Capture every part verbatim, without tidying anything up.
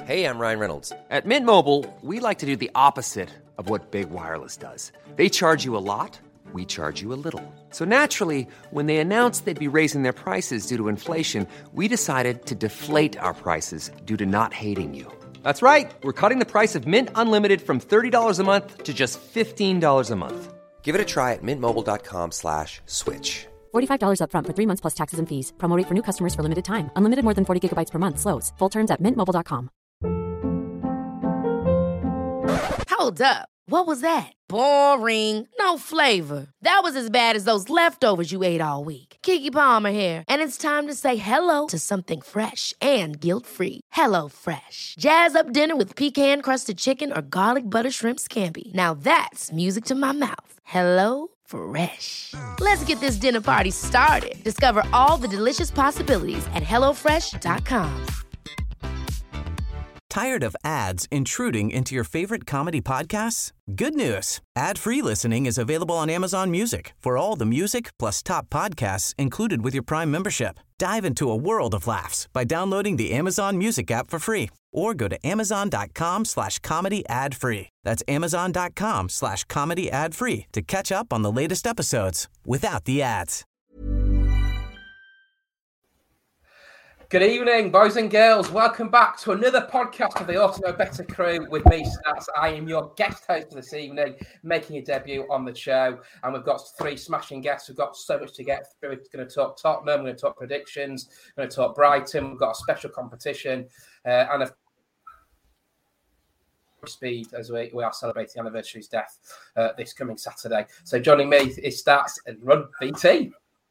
Hey, I'm Ryan Reynolds. At Mint Mobile, we like to do the opposite of what Big Wireless does. They charge you a lot, we charge you a little. So naturally, when they announced they'd be raising their prices due to inflation, we decided to deflate our prices due to not hating you. That's right. We're cutting the price of Mint Unlimited from thirty dollars a month to just fifteen dollars a month. Give it a try at mintmobile.com slash switch. forty-five dollars up front for three months plus taxes and fees. Promo rate for new customers for limited time. Unlimited more than forty gigabytes per month slows. Full terms at mint mobile dot com. Hold up. What was that? Boring. No flavor. That was as bad as those leftovers you ate all week. Keke Palmer here. And it's time to say hello to something fresh and guilt-free. Hello Fresh. Jazz up dinner with pecan-crusted chicken or garlic butter shrimp scampi. Now that's music to my mouth. Hello Fresh. Let's get this dinner party started. Discover all the delicious possibilities at hello fresh dot com. Tired of ads intruding into your favorite comedy podcasts? Good news. Ad-free listening is available on Amazon Music for all the music plus top podcasts included with your Prime membership. Dive into a world of laughs by downloading the Amazon Music app for free or go to amazon.com slash comedy ad free. That's amazon.com slash comedy ad free to catch up on the latest episodes without the ads. Good evening, boys and girls. Welcome back to another podcast of the Ought to Know Better crew with me, Stats. I am your guest host for this evening, making a debut on the show. And we've got three smashing guests. We've got so much to get through. We're going to talk Tottenham, we're going to talk predictions, we're going to talk Brighton. We've got a special competition. Uh, and of speed as we, we are celebrating the anniversary's death uh, this coming Saturday. So joining me is Stats and Run B T.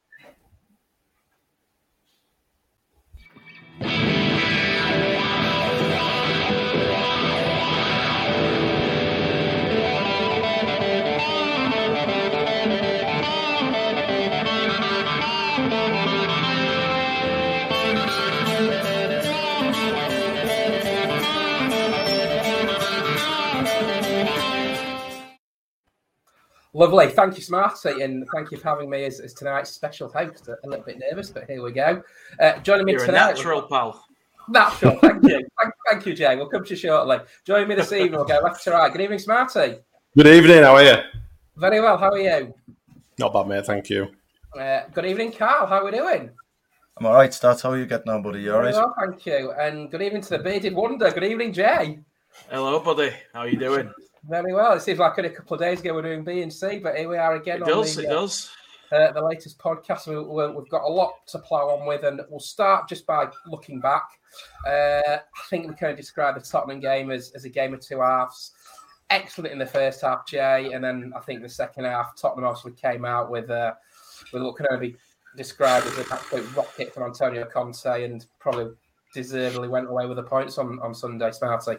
Lovely. Thank you, Smarty, and thank you for having me as, as tonight's special host. A little bit nervous, but here we go. Uh, joining me You're tonight. a natural, pal. Natural. Thank you. thank, thank you, Jay. We'll come to you shortly. Joining me this evening, we'll go left to right. Good evening, Smarty. Good evening. How are you? Very well. How are you? Not bad, mate. Thank you. Uh, good evening, Carl. How are we doing? I'm all right, Stats. How are you getting on, buddy? You all right? Well, thank you. And good evening to the bearded wonder. Good evening, Jay. Hello, buddy. How are you doing? Very well. It seems like only a couple of days ago we were doing B and C, but here we are again. It on does, the, it uh, does. Uh, the latest podcast. We, we, we've got a lot to plough on with, and we'll start just by looking back. Uh, I think we can describe the Tottenham game as, as a game of two halves. Excellent in the first half, Jay, and then I think the second half, Tottenham obviously came out with, uh, with what can only be described as an absolute rocket from Antonio Conte, and probably deservedly went away with the points on, on Sunday, Smarty.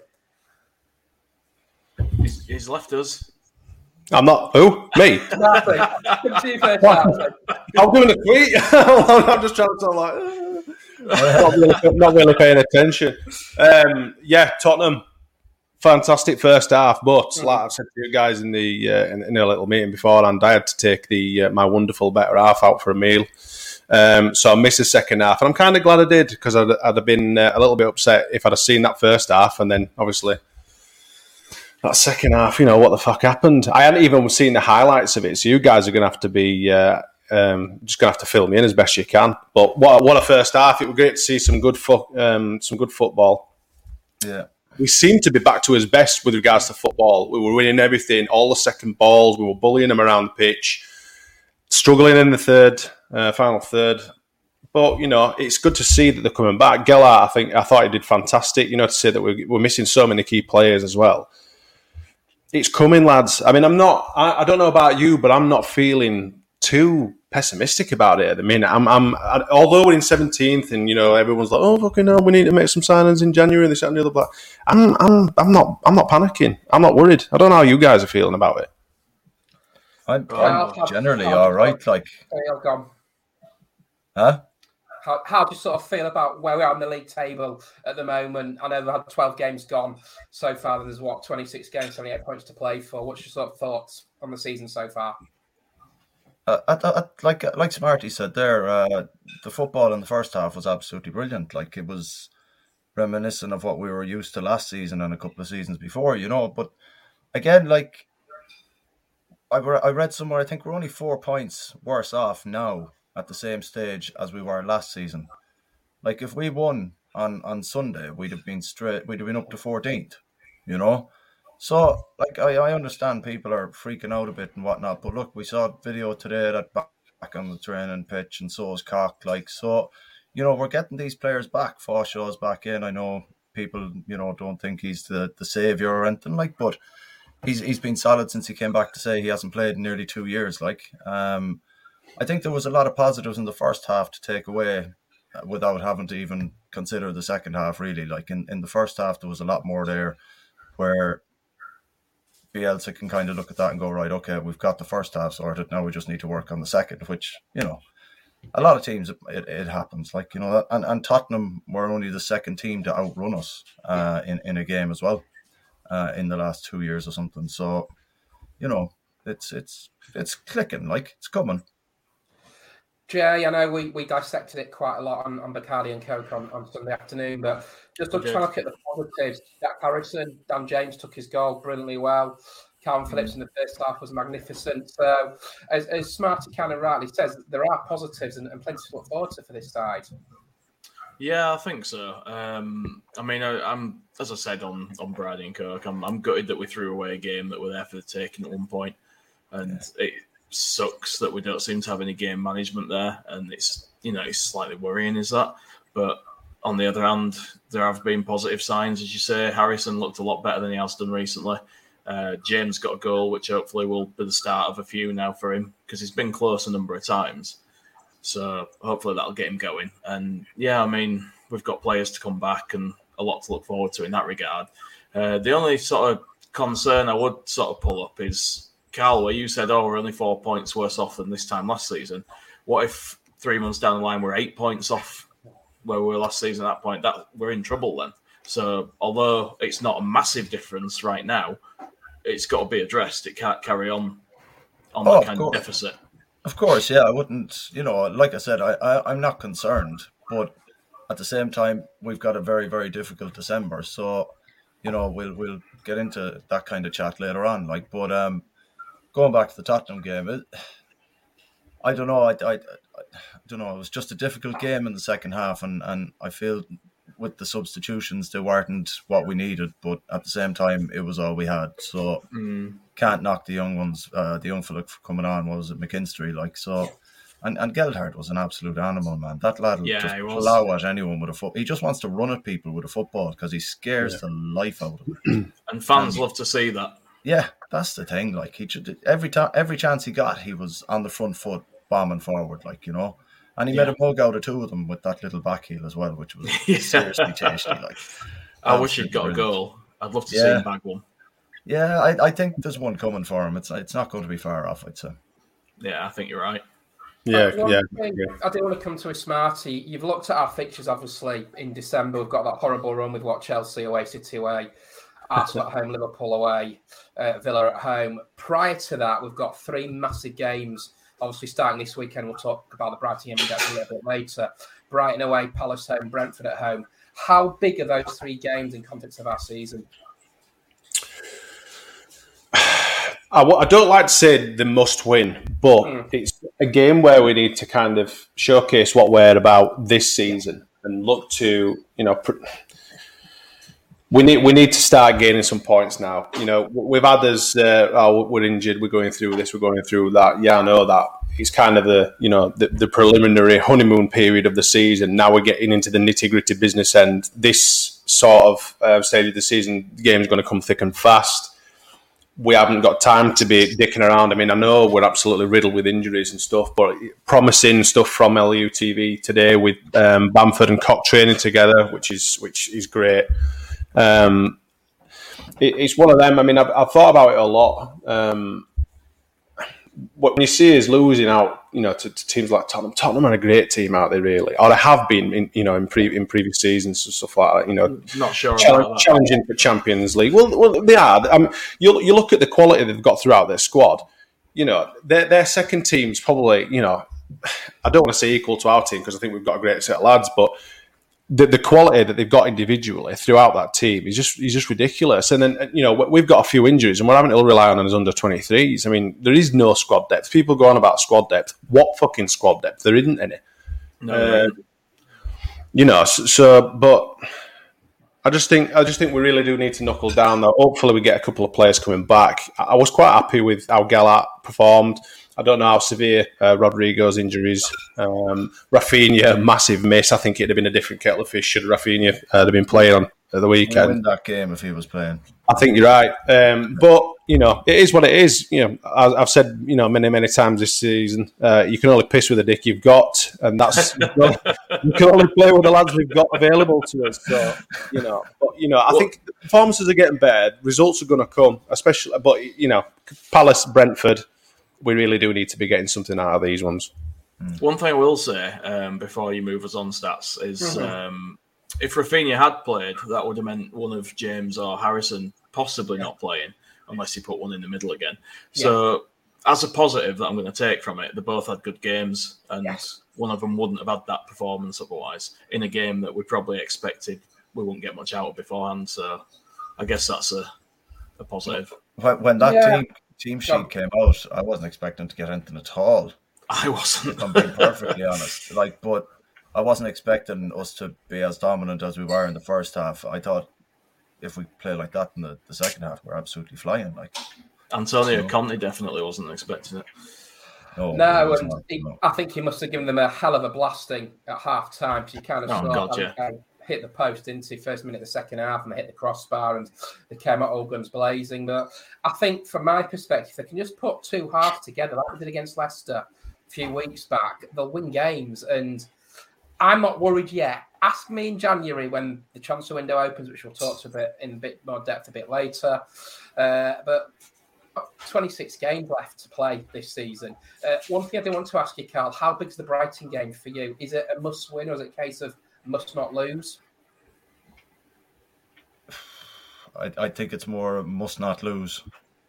He's, he's left us. I'm not. Who? Me? Smarty, come to you first, Smarty. I'm doing a tweet. I'm just trying to tell, like, uh, not, really, not really paying attention. Um, yeah, Tottenham, fantastic first half, but mm. like I've said to you guys in the uh, in, in a little meeting beforehand, I had to take the uh, my wonderful better half out for a meal. Um, so I missed the second half, and I'm kind of glad I did, because I'd, I'd have been uh, a little bit upset if I'd have seen that first half, and then obviously that second half, you know, what the fuck happened? I hadn't even seen the highlights of it, so you guys are going to have to be uh, um, just going to have to fill me in as best you can. But what what a first half! It was great to see some good fo- um, some good football. Yeah, we seemed to be back to his best with regards to football. We were winning everything, all the second balls. We were bullying them around the pitch, struggling in the third, uh, final third. But, you know, it's good to see that they're coming back. Gelhardt, I think, I thought he did fantastic. You know, to say that we're, we're missing so many key players as well. It's coming, lads. I mean, I'm not, I, I don't know about you, but I'm not feeling too pessimistic about it at the minute. I'm, I'm, I, although we're in seventeenth and, you know, everyone's like, oh, fucking hell, we need to make some signings in January and this, that, and the other. But I'm, I'm, I'm not, I'm not panicking. I'm not worried. I don't know how you guys are feeling about it. I'm, I'm generally all right. Like, huh? How, how do you sort of feel about where we are on the league table at the moment? I know we've had twelve games gone so far. There's, what, twenty-six games, seventy-eight points to play for. What's your sort of thoughts on the season so far? Uh, I, I, like like Smarty said there, uh, the football in the first half was absolutely brilliant. Like, it was reminiscent of what we were used to last season and a couple of seasons before, you know. But again, like I, I read somewhere, I think we're only four points worse off now at the same stage as we were last season. Like if we won on, on Sunday, we'd have been straight, we'd have been up to fourteenth, you know. So like I, I understand people are freaking out a bit and whatnot, but look, we saw a video today that back, back on the training pitch, and so is Cork. Like so, you know, we're getting these players back. Fawshaw's back in. I know people, you know, don't think he's the, the saviour or anything like, but he's he's been solid since he came back to say he hasn't played in nearly two years. Like, um, I think there was a lot of positives in the first half to take away without having to even consider the second half, really. Like in, in the first half, there was a lot more there where Bielsa can kind of look at that and go, right, okay, we've got the first half sorted. Now we just need to work on the second, which, you know, a lot of teams, it, it happens. Like, you know, and, and Tottenham were only the second team to outrun us uh, in, in a game as well uh, in the last two years or something. So, you know, it's it's it's clicking, like, it's coming. Jay, I know we, we dissected it quite a lot on, on Bacardi and Coke on, on Sunday afternoon, but just look, trying to look at the positives. Jack Harrison, Dan James took his goal brilliantly well. Calvin Phillips in the first half was magnificent. So, as, as Smarty kind of rightly says, there are positives and, and plenty to look forward to for this side. Yeah, I think so. Um, I mean, I, I'm as I said on on Brady and Coke, I'm, I'm gutted that we threw away a game that we're there for the taking at one point, and yeah. it sucks that we don't seem to have any game management there, and it's, you know, it's slightly worrying, is that. But on the other hand, there have been positive signs, as you say. Harrison looked a lot better than he has done recently. Uh, James got a goal, which hopefully will be the start of a few now for him, because he's been close a number of times. So hopefully that'll get him going. And yeah, I mean, we've got players to come back and a lot to look forward to in that regard. Uh, the only sort of concern I would sort of pull up is, Carl, where you said, oh, we're only four points worse off than this time last season. What if three months down the line we're eight points off where we were last season at that point? That we're in trouble then. So although it's not a massive difference right now, it's got to be addressed. It can't carry on on oh, that kind of, of deficit. Of course, yeah. I wouldn't, you know, like I said, I, I, I'm not concerned. But at the same time, we've got a very, very difficult December. So, you know, we'll we'll get into that kind of chat later on. Like, but um, going back to the Tottenham game, it, I don't know. I, I, I don't know. It was just a difficult game in the second half, and, and I feel with the substitutions, they weren't what we needed. But at the same time, it was all we had. So mm. can't knock the young ones, uh, the young fella coming on. What was it, McKinstry? Like so, and and Geldhard was an absolute animal, man. That lad will yeah, just plow at anyone with a foot. He just wants to run at people with a football because he scares yeah. the life out of them. And fans and, love to see that. Yeah, that's the thing. Like he should, every time, every chance he got, he was on the front foot, bombing forward. Like, you know, and he yeah. made a mug out of two of them with that little back heel as well, which was yeah. seriously tasty. Like, I wish he'd got brilliant. a goal. I'd love to yeah. see him bag one. Yeah, I, I think there's one coming for him. It's it's not going to be far off, I'd say. Yeah, I think you're right. Yeah, uh, yeah, thing, yeah. I do want to come to a Smarty. You've looked at our fixtures, obviously, in December. We've got that horrible run with what Chelsea away, City away, Arsenal at home, Liverpool away, uh, Villa at home. Prior to that, we've got three massive games. Obviously, starting this weekend, we'll talk about the Brighton game a little bit later. Brighton away, Palace home, Brentford at home. How big are those three games in context of our season? I, I don't like to say the must win, but mm. it's a game where we need to kind of showcase what we're about this season and look to, you know, pr- we need we need to start gaining some points now. You know, we've had us, uh, oh, we're injured, we're going through this, we're going through that. Yeah, I know that. It's kind of the, you know, the, the preliminary honeymoon period of the season. Now we're getting into the nitty-gritty business end. This sort of uh, stage of the season, the game is going to come thick and fast. We haven't got time to be dicking around. I mean, I know we're absolutely riddled with injuries and stuff, but promising stuff from L U T V today with um, Bamford and Cock training together, which is which is great. Um, it, it's one of them. I mean, I've, I've thought about it a lot. Um, when you see us losing out, you know, to, to teams like Tottenham, Tottenham are a great team out there, really, or they have been, in, you know, in, pre, in previous seasons and stuff like that. You know, not sure challenge, about that. Challenging for Champions League. Well, well, they are. I mean, you you look at the quality they've got throughout their squad. You know, their their second team's probably, you know, I don't want to say equal to our team because I think we've got a great set of lads, but the, the quality that they've got individually throughout that team is just is just ridiculous. And then, you know, we've got a few injuries and we're having to rely on his under twenty-threes. I mean, there is no squad depth. People go on about squad depth. What fucking squad depth? There isn't any. No. Uh, you know, so, so, but I just think I just think we really do need to knuckle down, though. Hopefully we get a couple of players coming back. I was quite happy with how Gallart performed. I don't know how severe uh, Rodrigo's injuries. Um, Rafinha, massive miss. I think it'd have been a different kettle of fish should Rafinha uh, have been playing on the weekend. He'd win that game if he was playing. I think you're right. Um, but, you know, it is what it is. You know, I've said, you know, many, many times this season, uh, you can only piss with the dick you've got. And that's, you, know, you can only play with the lads we've got available to us. So, you know, but, you know, I well, think the performances are getting better. Results are going to come, especially, but, you know, Palace, Brentford, we really do need to be getting something out of these ones. One thing I will say um, before you move us on, Stats, is mm-hmm. um, if Rafinha had played, that would have meant one of James or Harrison possibly yeah. not playing, unless he put one in the middle again. Yeah. So, as a positive that I'm going to take from it, they both had good games, and yes. one of them wouldn't have had that performance otherwise in a game that we probably expected we wouldn't get much out of beforehand. So, I guess that's a, a positive. When, when that yeah. team... Team sheet came out, I wasn't expecting to get anything at all. I wasn't. If I'm being perfectly honest. Like, but I wasn't expecting us to be as dominant as we were in the first half. I thought if we play like that in the, the second half, we're absolutely flying. Like Antonio so, Conte definitely wasn't expecting it. No, no and not, he, no. I think he must have given them a hell of a blasting at half time. So you kind of oh, saw God, yeah. um, hit the post, didn't he? First minute of the second half, and they hit the crossbar, and they came out all guns blazing. But I think, from my perspective, they can just put two halves together, like we did against Leicester a few weeks back. They'll win games, and I'm not worried yet. Ask me in January when the transfer window opens, which we'll talk to a bit in a bit more depth a bit later. Uh, but twenty-six games left to play this season. Uh, one thing I do want to ask you, Carl, how big is the Brighton game for you? Is it a must-win, or is it a case of must not lose? I, I think it's more must not lose.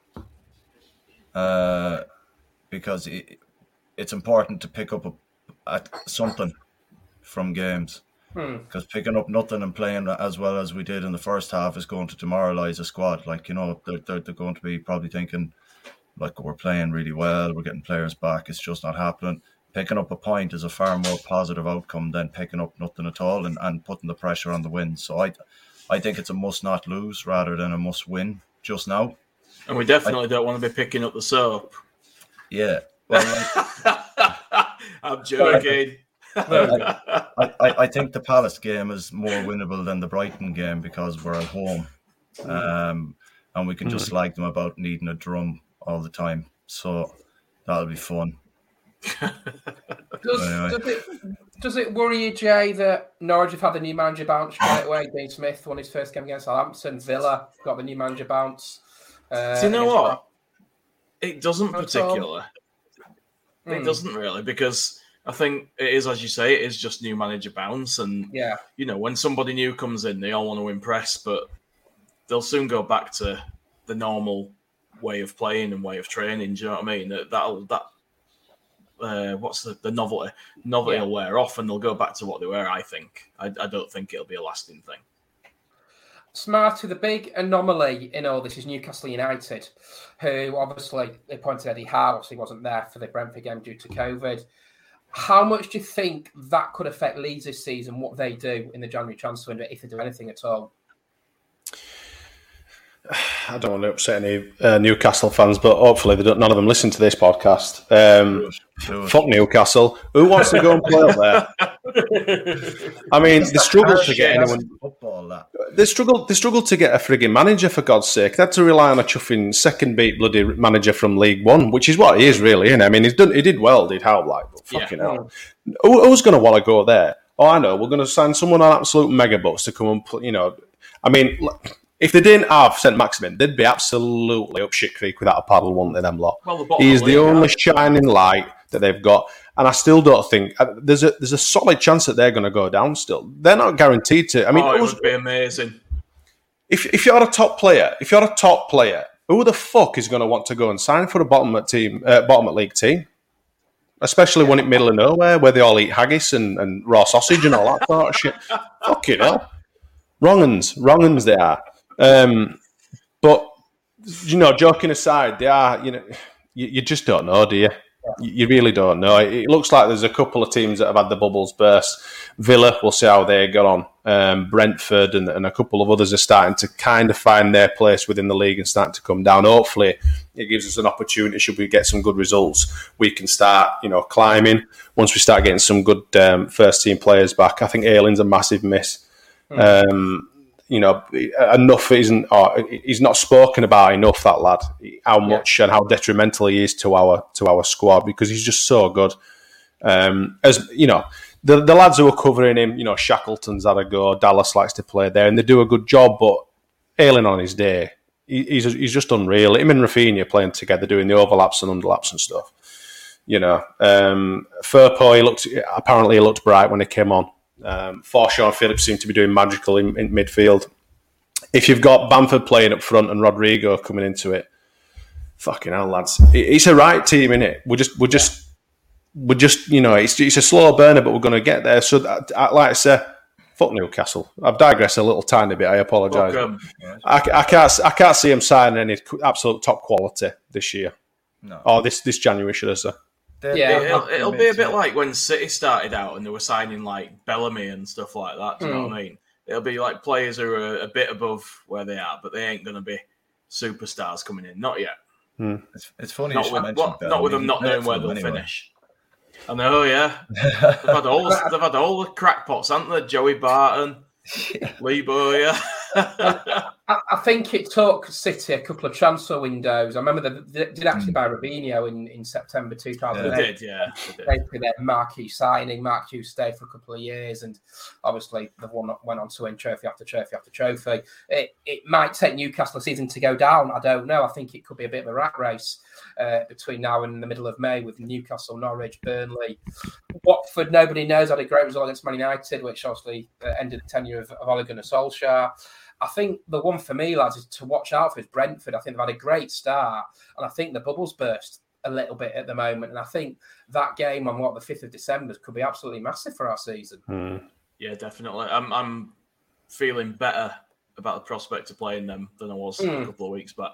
Uh, because it, it's important to pick up a, at something from games. Hmm. Because picking up nothing and playing as well as we did in the first half is going to demoralise a squad. Like, you know, they're, they're, they're going to be probably thinking, like, we're playing really well, we're getting players back, it's just not happening. Picking up a point is a far more positive outcome than picking up nothing at all and, and putting the pressure on the win. So I I think it's a must not lose rather than a must win just now. And we definitely I, don't want to be picking up the soap. Yeah. Well, I'm joking. I, I, I think the Palace game is more winnable than the Brighton game because we're at home. Um, and we can just slag them about needing a drum all the time. So that'll be fun. does, anyway. does, it, does it worry you, Jay, that Norwich have had the new manager bounce straight away? Dean Smith won his first game against Southampton. Villa got the new manager bounce. Uh, Do you know what? It doesn't particularly. It mm. doesn't really, because I think it is, as you say, it is just new manager bounce. And, yeah. you know, when somebody new comes in, they all want to impress, but they'll soon go back to the normal way of playing and way of training. Do you know what I mean? That, that'll, that, Uh, what's the, the novelty? Novelty yeah. will wear off and they'll go back to what they were, I think. I, I don't think it'll be a lasting thing. Smarty, the big anomaly in all this is Newcastle United, who obviously they pointed Eddie Howe, obviously wasn't there for the Brentford game due to COVID. How much do you think that could affect Leeds this season, what they do in the January transfer window, if they do anything at all? I don't want to upset any uh, Newcastle fans, but hopefully they don't, none of them listen to this podcast. Um, fuck Newcastle. Who wants to go and play up there? I mean, they struggle to get anyone. Football, that. They struggle. They struggle to get a frigging manager, for God's sake. They had to rely on a chuffing second beat bloody manager from League One, which is what he is really. Isn't it? I mean, he's done. He did well. Did Howe like? But fucking yeah. hell. Who, who's going to want to go there? Oh, I know. We're going to sign someone on absolute mega bucks to come and play, you know. I mean. If they didn't have Saint Maximin, they'd be absolutely up shit creek without a paddle, wouldn't they, them lot? Well, the He's the league, only yeah. shining light that they've got. And I still don't think... There's a there's a solid chance that they're going to go down still. They're not guaranteed to... I mean, oh, it would be amazing. If, if you're a top player, if you're a top player, who the fuck is going to want to go and sign for a bottom at team, uh, bottom at league team? especially when it's middle of nowhere where they all eat haggis and, and raw sausage and all that sort of shit. Fucking hell. Wrong uns. Wrong uns they are. Um, but, you know, joking aside, they are, you know, you, you just don't know, do you? You really don't know. It looks like there's a couple of teams that have had the bubbles burst. Villa, we'll see how they get on. Um, Brentford and, and a couple of others are starting to kind of find their place within the league and starting to come down. Hopefully, it gives us an opportunity. Should we get some good results, we can start, you know, climbing. Once we start getting some good um, first team players back, I think Ayling's a massive miss. Mm. Um, you know, enough isn't, or he's not spoken about enough, that lad, how much yeah. and how detrimental he is to our to our squad, because he's just so good. Um, as you know, the the lads who are covering him, you know, Shackleton's had a go, Dallas likes to play there, and they do a good job, but Ayling on his day, he, he's he's just unreal. Him and Rafinha playing together, doing the overlaps and underlaps and stuff. You know, um, Firpo, he looked, apparently he looked bright when he came on. Um, Forshaw and Phillips seem to be doing magical in, in midfield. If you've got Bamford playing up front and Rodrigo coming into it, fucking hell, lads, it's a right team, isn't it? We're just, we're just, we're just, you know, it's it's a slow burner, but we're going to get there. So, that, like I say, fuck Newcastle. I've digressed a little tiny bit. I apologise. I, I can't, I can't see him signing any absolute top quality this year, no, or this this January, should I say? Yeah, it'll, it'll be a bit like when City started out and they were signing like Bellamy and stuff like that. Do you mm. know what I mean? It'll be like players who are a bit above where they are, but they ain't going to be superstars coming in. Not yet. Mm. It's, it's funny. Not with, what, not with them not knowing where they'll anyway. finish. I know, yeah. they've had all they've had all the crackpots, haven't they? Joey Barton, Lee Bowyer. I, I think it took City a couple of transfer windows. I remember they, they did actually buy Robinho in, in September two thousand eight. They did, yeah. They did. Basically, their marquee signing. Mark Hughes stayed for a couple of years, and obviously they've won, went on to win trophy after trophy after trophy. It, it might take Newcastle a season to go down. I don't know. I think it could be a bit of a rat race uh, between now and the middle of May with Newcastle, Norwich, Burnley. Watford, nobody knows, had a great result against Man United, which obviously uh, ended the tenure of, of Ole Gunnar Solskjaer. I think the one for me, lads, is to watch out for is Brentford. I think they've had a great start, and I think the bubbles burst a little bit at the moment. And I think that game on what the fifth of December could be absolutely massive for our season. Mm. Yeah, definitely. I'm I'm feeling better about the prospect of playing them than I was mm. a couple of weeks back.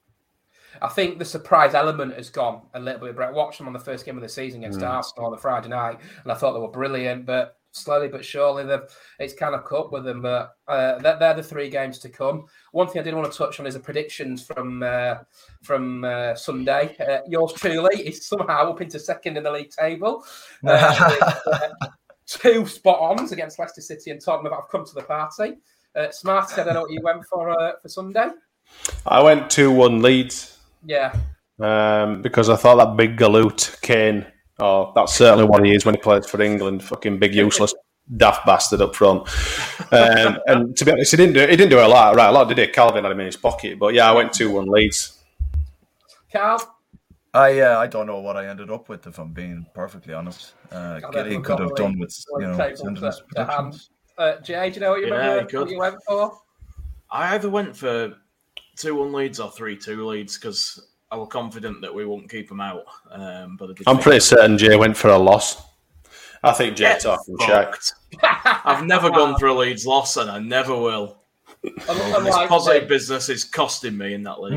I think the surprise element has gone a little bit. Brett watched them on the first game of the season against mm. Arsenal on the Friday night, and I thought they were brilliant, but slowly but surely, it's kind of caught with them. But uh, they're, they're the three games to come. One thing I did want to touch on is the predictions from uh, from uh, Sunday. Uh, yours truly is somehow up into second in the league table. Uh, with, uh, two spot-ons against Leicester City and Tottenham. I've come to the party. Uh, Smarty, I don't know what you went for uh, for Sunday. I went two one Leeds. Yeah. Um, because I thought that big galoot, Kane, oh, that's certainly what he is when he plays for England. Fucking big, useless, daft bastard up front. Um, and to be honest, he didn't do he didn't do a lot, right? A lot, did he? Calvin had him in his pocket, but yeah, I went two one Leeds. Carl, I uh, I don't know what I ended up with, if I'm being perfectly honest. Uh, Giddy could have done with you know sending us predictions. Uh, Jay, do you know what you, yeah, remember, what you went for? I either went for two one Leeds or three two Leeds because I was confident that we won't keep them out. Um, but I'm pretty certain Jay went for a loss. I think Jay talking shite. I've never gone for a Leeds loss, and I never will. And this positive business is costing me in that league.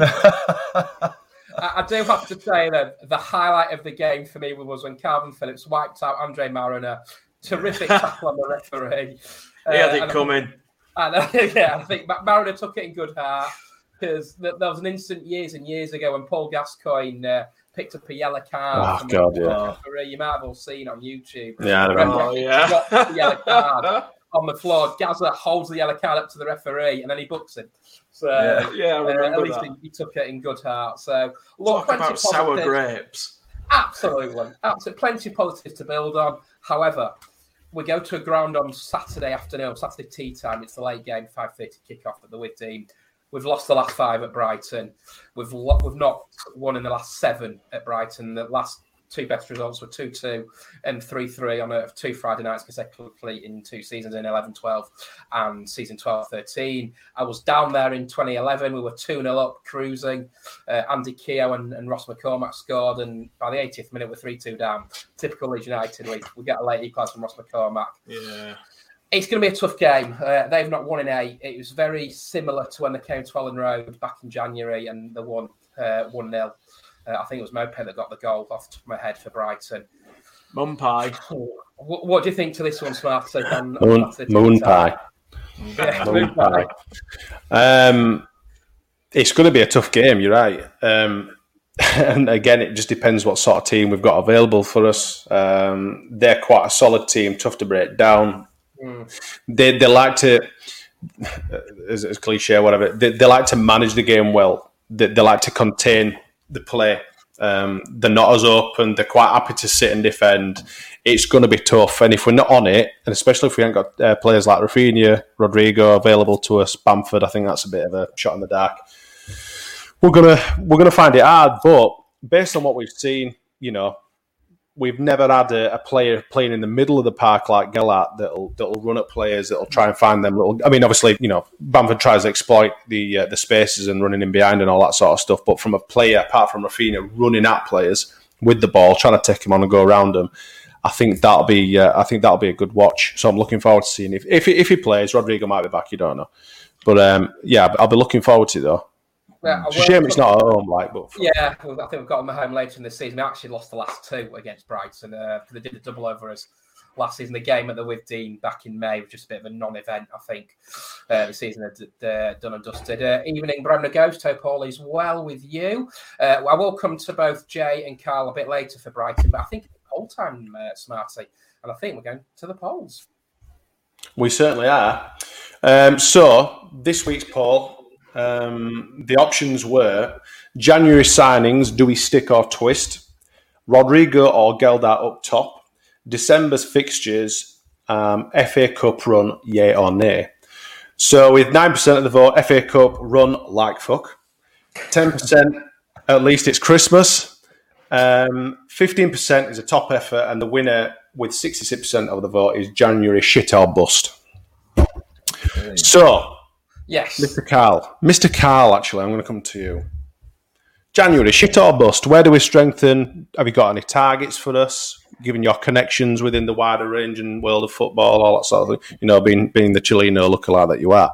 I do have to say that the highlight of the game for me was when Calvin Phillips wiped out Andre Mariner. Terrific tackle on the referee. He had uh, it coming. And, uh, yeah, I think Mariner took it in good heart. Because there was an instant years and years ago when Paul Gascoigne uh, picked up a yellow card. Oh, God, yeah. Referee. You might have all seen on YouTube. Yeah, I remember. Oh, yeah. Got the yellow card on the floor. Gazza holds the yellow card up to the referee and then he books it. So, yeah, yeah I remember uh, at least that. He, he took it in good heart. So, look, talk about sour grapes. Absolutely. Absolutely. Plenty of positives to build on. However, we go to a ground on Saturday afternoon, Saturday tea time. It's the late game, five thirty kickoff at the Wigan team. We've lost the last five at Brighton. We've lo- we've not won in the last seven at Brighton. The last two best results were two two and three three on a, two Friday nights consecutively in two seasons, in eleven twelve and season twelve thirteen. I was down there in twenty eleven. We were two nil up, cruising. Uh, Andy Keogh and, and Ross McCormack scored, and by the eightieth minute, we're three two down. Typical Leeds United. We, we get a late equaliser from Ross McCormack. Yeah. It's going to be a tough game. Uh, they've not won in eight. It was very similar to when they came to Elland Road back in January and they won uh, one nil. Uh, I think it was Mope that got the goal off the top of my head for Brighton. Mum pie. What, what do you think to this one, Smart? So on, moon, on moon pie. Yeah, moon moon pie. pie. Um, it's going to be a tough game, you're right. Um, and again, it just depends what sort of team we've got available for us. Um, they're quite a solid team, tough to break down. Mm. They they like to, as, as cliche, whatever, they, they like to manage the game well. They, they like to contain the play. Um, they're not as open. They're quite happy to sit and defend. It's going to be tough. And if we're not on it, and especially if we haven't got uh, players like Rafinha, Rodrigo available to us, Bamford, I think that's a bit of a shot in the dark. We're gonna we're gonna find it hard. But based on what we've seen, you know, we've never had a, a player playing in the middle of the park like Gellert that'll that'll run at players, that'll try and find them little. I mean, obviously, you know, Bamford tries to exploit the uh, the spaces and running in behind and all that sort of stuff. But from a player, apart from Rafinha, running at players with the ball, trying to take him on and go around them, I think that'll be uh, I think that'll be a good watch. So I'm looking forward to seeing if if if he plays. Rodrigo might be back, you don't know, but um, yeah, I'll be looking forward to it though. Yeah, it's a shame it's not at home, like, but yeah, I think we've got them at home later in the season. We actually lost the last two against Brighton. Uh, they did a double over us last season. The game at the Withdean back in May was just a bit of a non-event, I think. Uh, the season had uh, done and dusted. Uh, evening, Bremner Ghost. Hope all is well with you. Uh, I will come to both Jay and Carl a bit later for Brighton, but I think it's poll time, uh, Smarty, and I think we're going to the polls. We certainly are. Um, so this week's poll. Um, the options were January signings, do we stick or twist? Rodrigo or Gellert up top? December's fixtures, um, F A Cup run, yay or nay? So with nine percent of the vote, F A Cup run like fuck. ten percent, at least it's Christmas. Um, fifteen percent is a top effort, and the winner with sixty-six percent of the vote is January shit or bust. Okay. So... Yes. Mister Carl. Mister Carl, actually, I'm going to come to you. January, shit or bust? Where do we strengthen? Have you got any targets for us? Given your connections within the wider range and world of football, all that sort of thing. You know, being being the Chileno lookalike that you are.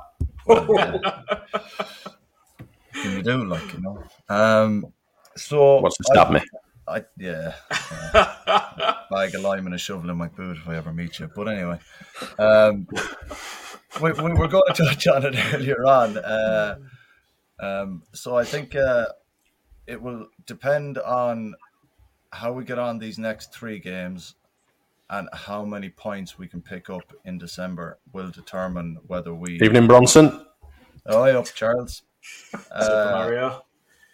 You do, like, you know. Um, so... Wants to stab I, me. I, yeah. Uh, like a lime and a shovel in my boot if I ever meet you. But anyway... Um, We, we were going to touch on it earlier on. Uh, um, so I think uh, it will depend on how we get on these next three games and how many points we can pick up in December will determine whether we... Evening, Bronson. Oh, hey up, Charles. Uh, Mario.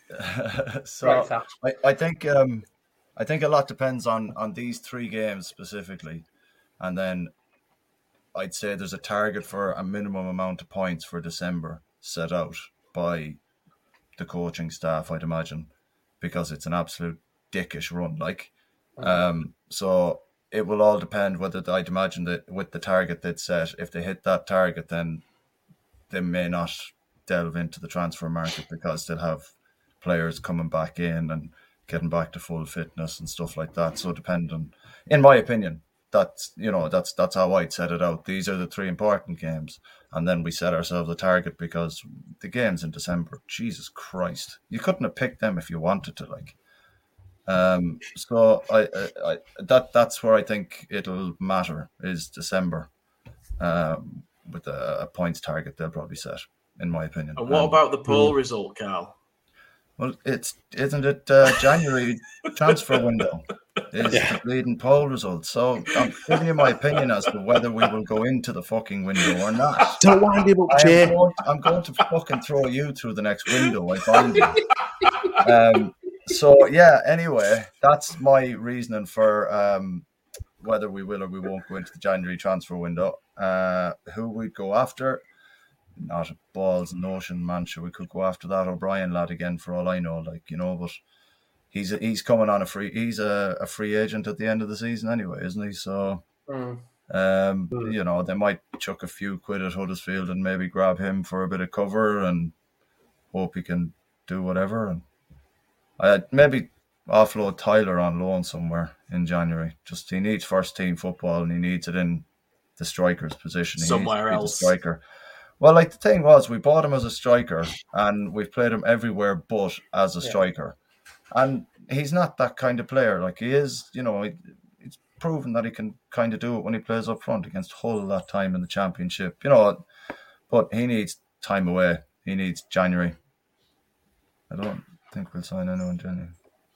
so I, I think um, I think a lot depends on, on these three games specifically. And then... I'd say there's a target for a minimum amount of points for December set out by the coaching staff, I'd imagine, because it's an absolute dickish run. Like, um, so it will all depend whether I'd imagine that with the target they'd set, if they hit that target, then they may not delve into the transfer market because they'll have players coming back in and getting back to full fitness and stuff like that. So depending, in my opinion. That's you know that's that's how I'd set it out. These are the three important games, and then we set ourselves a target because the games in December, Jesus Christ, you couldn't have picked them if you wanted to. Like, um, so I, I, I that that's where I think it'll matter is December, um, with a, a points target they'll probably set, in my opinion. And what um, about the poll mm. result, Carl? Well, it's isn't it uh, January transfer window? Is yeah. the bleeding poll result. So I'm giving you my opinion as to whether we will go into the fucking window or not. Don't wind him up, Jay. Going, I'm going to fucking throw you through the next window. I find you. Um, so yeah. Anyway, that's my reasoning for um, whether we will or we won't go into the January transfer window. Uh, who we'd go after? Not a balls notion, man. Sure, we could go after that O'Brien lad again for all I know. Like you know, but. he's a, he's coming on a free. He's a, a free agent at the end of the season anyway, isn't he? So, mm. um, Mm. you know, they might chuck a few quid at Huddersfield and maybe grab him for a bit of cover and hope he can do whatever. And I maybe offload Tyler on loan somewhere in January. Just he needs first team football and he needs it in the striker's position. He Somewhere needs to be else. the striker. Well, like the thing was, we bought him as a striker and we've played him everywhere but as a Yeah. striker. And he's not that kind of player. Like he is, you know, he, he's proven that he can kind of do it when he plays up front against Hull that time in the Championship. You know, but he needs time away. He needs January. I don't think we'll sign anyone in January.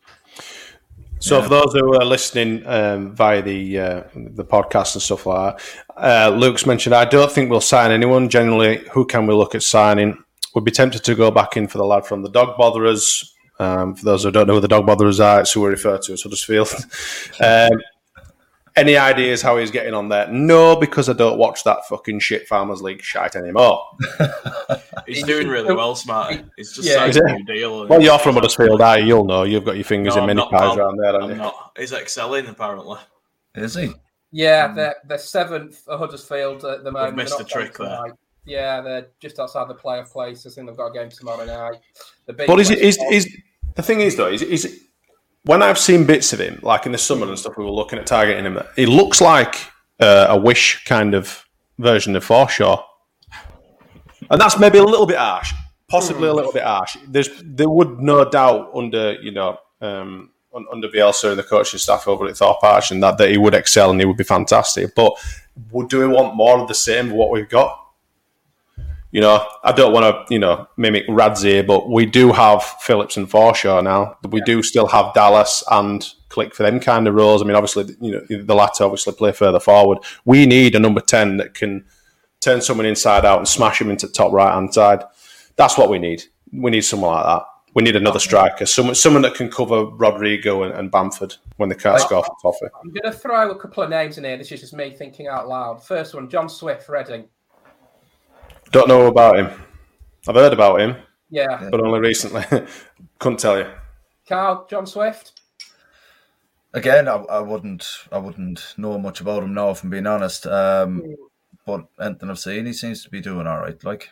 So Yeah. for those who are listening um, via the uh, the podcast and stuff like that, uh, Luke's mentioned, I don't think we'll sign anyone. Generally, who can we look at signing? We'd be tempted to go back in for the lad from the Dog Botherers. Um, for those who don't know who the Dog Botherers are, it's who we refer to as Huddersfield. um, any ideas how he's getting on there? No, because I don't watch that fucking shit Farmers League shite anymore. He's doing really well, Smarty. He's just Yeah. signed Is a it? new deal. Well, you're from Huddersfield, are you? You'll know. You've got your fingers No, in I'm many not, pies pal. around there, haven't I'm you? not. He's excelling, apparently. Is he? Yeah, they're, they're seventh at Huddersfield at the moment. missed They're a not playing trick there. tonight. Yeah, they're just outside the playoff place. I think they've got a game tomorrow night. The big But is it is West is the thing is though is is when I've seen bits of him, like in the summer and stuff, we were looking at targeting him. He looks like uh, a Wish kind of version of Forshaw, and that's maybe a little bit harsh, possibly a little bit harsh. There's there would no doubt under you know um, un- under Bielsa and the coaching staff over at Thorpe Arch and that that he would excel and he would be fantastic. But would do we want more of the same of what we've got? You know, I don't want to, you know, mimic Rad's here, but we do have Phillips and Forshaw now. We yeah. do still have Dallas and Click for them kind of roles. I mean, obviously, you know, the latter obviously play further forward. We need a number ten that can turn someone inside out and smash him into top right-hand side. That's what we need. We need someone like that. We need another striker, someone someone that can cover Rodrigo and, and Bamford when they can't score for Toffee. I'm going to throw a couple of names in here. This is just me thinking out loud. First one, John Swift, Reading. Don't know about him. I've heard about him. Yeah. But only recently. Couldn't tell you. Carl, John Swift? Again, I, I wouldn't I wouldn't know much about him now, if I'm being honest. Um, but anything I've seen, he seems to be doing all right. Like,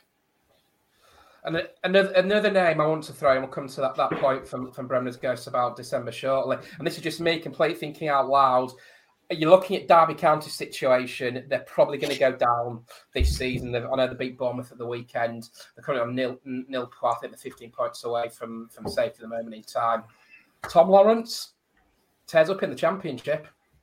and another another name I want to throw, and we'll come to that, that point from, from Bremner's Ghost about December shortly. And this is just me completely thinking out loud. You're looking at Derby County's situation. They're probably going to go down this season. They've, I know they beat Bournemouth at the weekend. They're currently on nil, nil I think they're fifteen points away from, from safety at the moment in time. Tom Lawrence tears up in the Championship.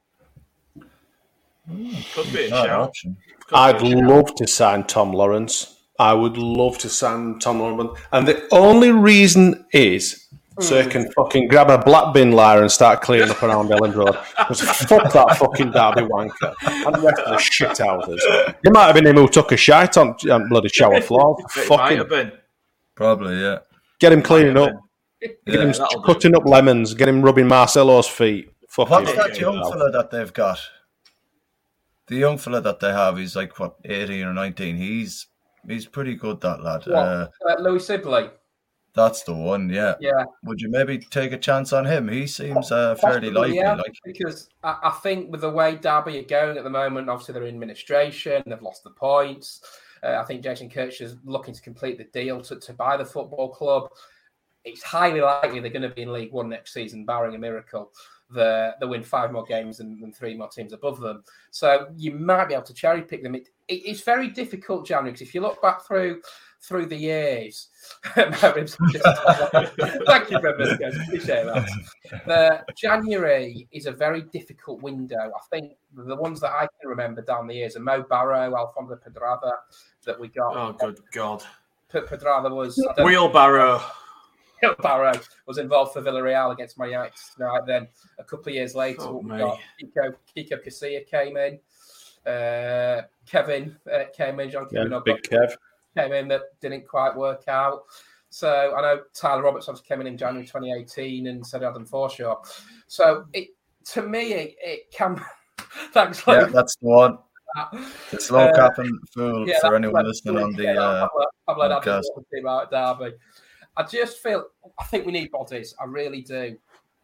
Could be a not an shout. option. Could I'd be a shout. love to sign Tom Lawrence. I would love to sign Tom Lawrence. And the only reason is so he can fucking grab a black bin lyre and start clearing up around Elland Road. Because fuck that fucking Derby wanker. And the rest of the shit houses. It might have been him who took a shite on, on bloody shower floor. It might Fucking have been. Probably, yeah. get him cleaning up. Might Get Yeah, him that'll do. cutting up lemons. Get him rubbing Marcelo's feet. Fucking What's Okay, that young hell. fella that they've got? The young fella that they have, he's like, what, eighteen or nineteen? He's he's pretty good, that lad. What? Uh, Uh, Louis Sibley. that's the one, yeah. Yeah. Would you maybe take a chance on him? He seems uh, fairly Possibly, lively. yeah, Like, because I, I think with the way Derby are going at the moment, obviously they're in administration, they've lost the points. Uh, I think Jason Kirch is looking to complete the deal to, to buy the football club. It's highly likely they're going to be in League One next season, barring a miracle. They they win five more games than, than three more teams above them. So you might be able to cherry pick them. It, it, it's very difficult, January, because if you look back through through the years, thank you, Brendan. Appreciate that. The January is a very difficult window. I think the ones that I can remember down the years are Mo Barrow, Alfonso Pedraza that we got. Oh, good God. P- Pedraza was I don't- Wheelbarrow. Barrow was involved for Villarreal against Man United tonight. Then a couple of years later, Oh, we me. got Kiko, Kiko Casilla came in. Uh, Kevin uh, came in. John Yeah, Kevin big Kev. came in that didn't quite work out. So I know Tyler Roberts obviously came in in January twenty eighteen and said Adam Forshaw. So it to me it, it can. Thanks, yeah, Luke. that's the one. The slow Uh, capping fool Yeah, for that's anyone like- listening on the yeah, uh, I've let- I've let Adam podcast. talk about Derby. I just feel I think we need bodies. I really do.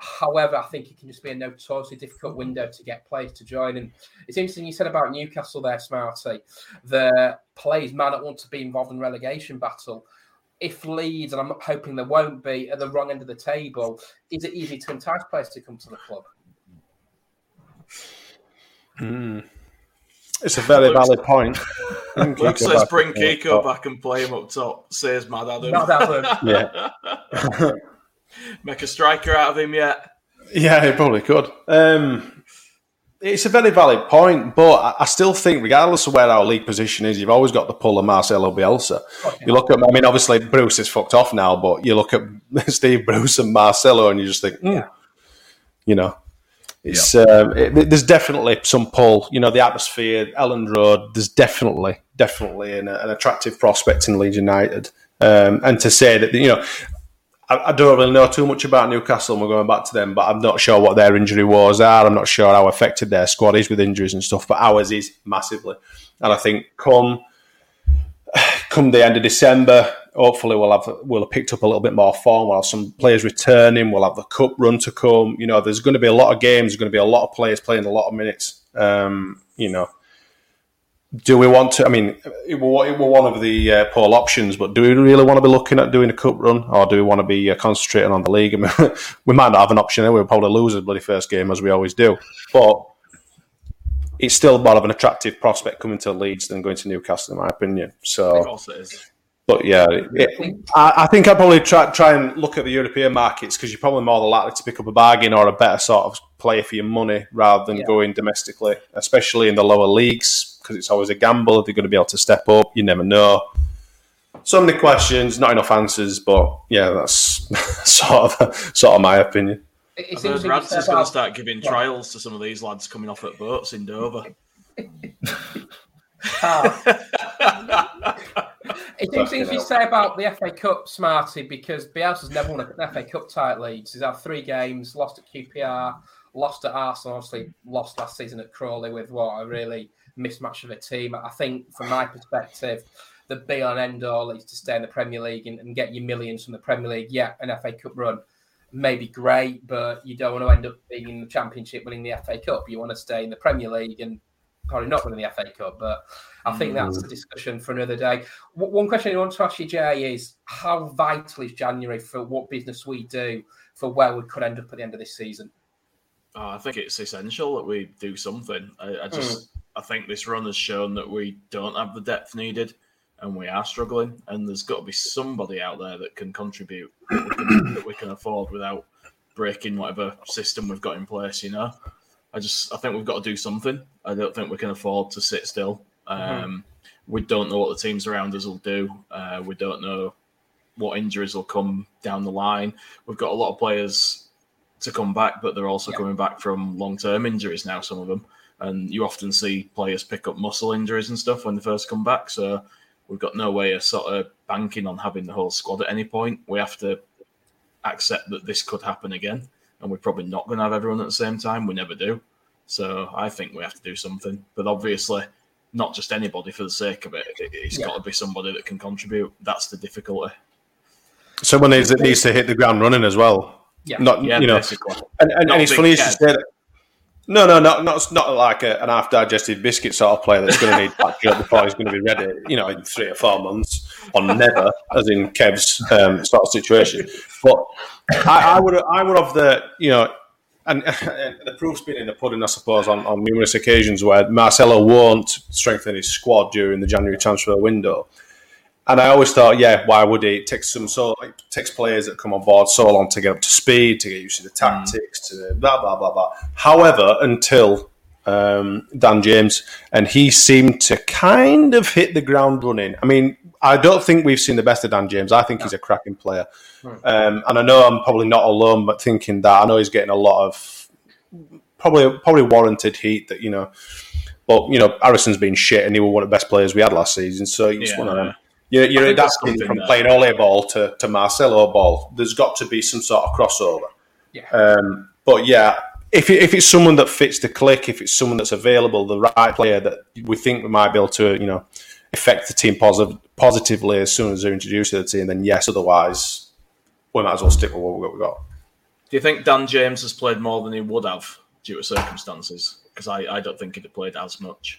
However, I think it can just be a notoriously difficult window to get players to join. And it's interesting you said about Newcastle there, Smarty. The players might not want to be involved in relegation battle. If Leeds, and I'm not hoping there won't be, at the wrong end of the table, is it easy to entice players to come to the club? Mm. It's a very valid point. Luke says bring Kiko back and play him up top, says Mad Adam. Mad Adam. Yeah. Make a striker out of him yet? Yeah, he probably could. Um, it's a very valid point, but I still think, regardless of where our league position is, you've always got the pull of Marcelo Bielsa. Okay. You look at, I mean, obviously Bruce is fucked off now, but you look at Steve Bruce and Marcelo, and you just think, mm, yeah. you know. It's yeah. um, it, there's definitely some pull. You know, the atmosphere, Elland Road. There's definitely, definitely an, an attractive prospect in Leeds United. Um, and to say that, you know, I, I don't really know too much about Newcastle. And we're going back to them, but I'm not sure what their injury woes are. I'm not sure how affected their squad is with injuries and stuff. But ours is massively. And I think come come the end of December, hopefully we'll have we'll have picked up a little bit more form. We'll have some players returning. We'll have the cup run to come. You know, there's going to be a lot of games. There's going to be a lot of players playing a lot of minutes. Um, you know, do we want to? I mean, it were, it were one of the uh, poll options, but do we really want to be looking at doing a cup run, or do we want to be uh, concentrating on the league? I mean, we might not have an option. We'll probably lose the bloody first game as we always do, but it's still more of an attractive prospect coming to Leeds than going to Newcastle, in my opinion. So, of course it is. But yeah, it, I, I think I'd probably try try and look at the European markets, because you're probably more likely to pick up a bargain or a better sort of player for your money rather than yeah. going domestically, especially in the lower leagues, because it's always a gamble. They're going to be able to step up. You never know. So many questions, not enough answers. But yeah, that's sort of sort of my opinion. I heard Rad's is going to start giving yeah. trials to some of these lads coming off at boats in Dover. ah. It's interesting you say about the F A Cup, Smarty, because Bielsa's never won an F A Cup tie at Leeds. He's had three games, lost at Q P R, lost at Arsenal, obviously lost last season at Crawley with what a really mismatch of a team. I think, from my perspective, the be-all and end-all is to stay in the Premier League and, and get your millions from the Premier League. Yeah, an F A Cup run may be great, but you don't want to end up being in the Championship winning the F A Cup. You want to stay in the Premier League and probably not winning the F A Cup, but I think that's a discussion for another day. One question I want to ask you, Jay, is how vital is January for what business we do for where we could end up at the end of this season? Oh, I think it's essential that we do something. I, I just, mm. I think this run has shown that we don't have the depth needed, and we are struggling. And there's got to be somebody out there that can contribute, that we can, that we can afford without breaking whatever system we've got in place. You know, I just, I think we've got to do something. I don't think we can afford to sit still. Um, mm-hmm. We don't know what the teams around us will do. Uh, we don't know what injuries will come down the line. We've got a lot of players to come back, but they're also yeah. coming back from long-term injuries now, some of them. And you often see players pick up muscle injuries and stuff when they first come back. So we've got no way of sort of banking on having the whole squad at any point. We have to accept that this could happen again. And we're probably not going to have everyone at the same time. We never do. So I think we have to do something. But obviously, not just anybody for the sake of it. It's yeah. got to be somebody that can contribute. That's the difficulty. Someone needs, that needs to hit the ground running as well. Yeah, not yeah, you know. Basically. And, and, and it's funny you should say that. No, no, not not not like a, an half-digested biscuit sort of player that's going to need patching up before he's going to be ready. You know, in three or four months, or never, as in Kev's um, sort of situation. But I, I would, I would have the, you know. And, and the proof's been in the pudding, I suppose, on, on numerous occasions where Marcelo won't strengthen his squad during the January transfer window. And I always thought, yeah, why would he? It takes some so it takes players that come on board so long to get up to speed, to get used to the tactics, mm. to blah blah blah blah. However, until um, Dan James, and he seemed to kind of hit the ground running. I mean, I don't think we've seen the best of Dan James. I think he's a cracking player. Um, and I know I'm probably not alone, but thinking that I know he's getting a lot of probably probably warranted heat that, you know, but, you know, Harrison's been shit and he was one of the best players we had last season. So it's yeah, one of them. You're, you're adapting from there. Playing Ole ball to, to Marcelo ball. There's got to be some sort of crossover. Yeah. Um, but yeah, if it, if it's someone that fits the click, if it's someone that's available, the right player that we think we might be able to, you know, affect the team positive, positively as soon as they're introduced to the team, then yes, otherwise we might as well stick with what we've got. Do you think Dan James has played more than he would have due to circumstances? Because I, I don't think he'd have played as much.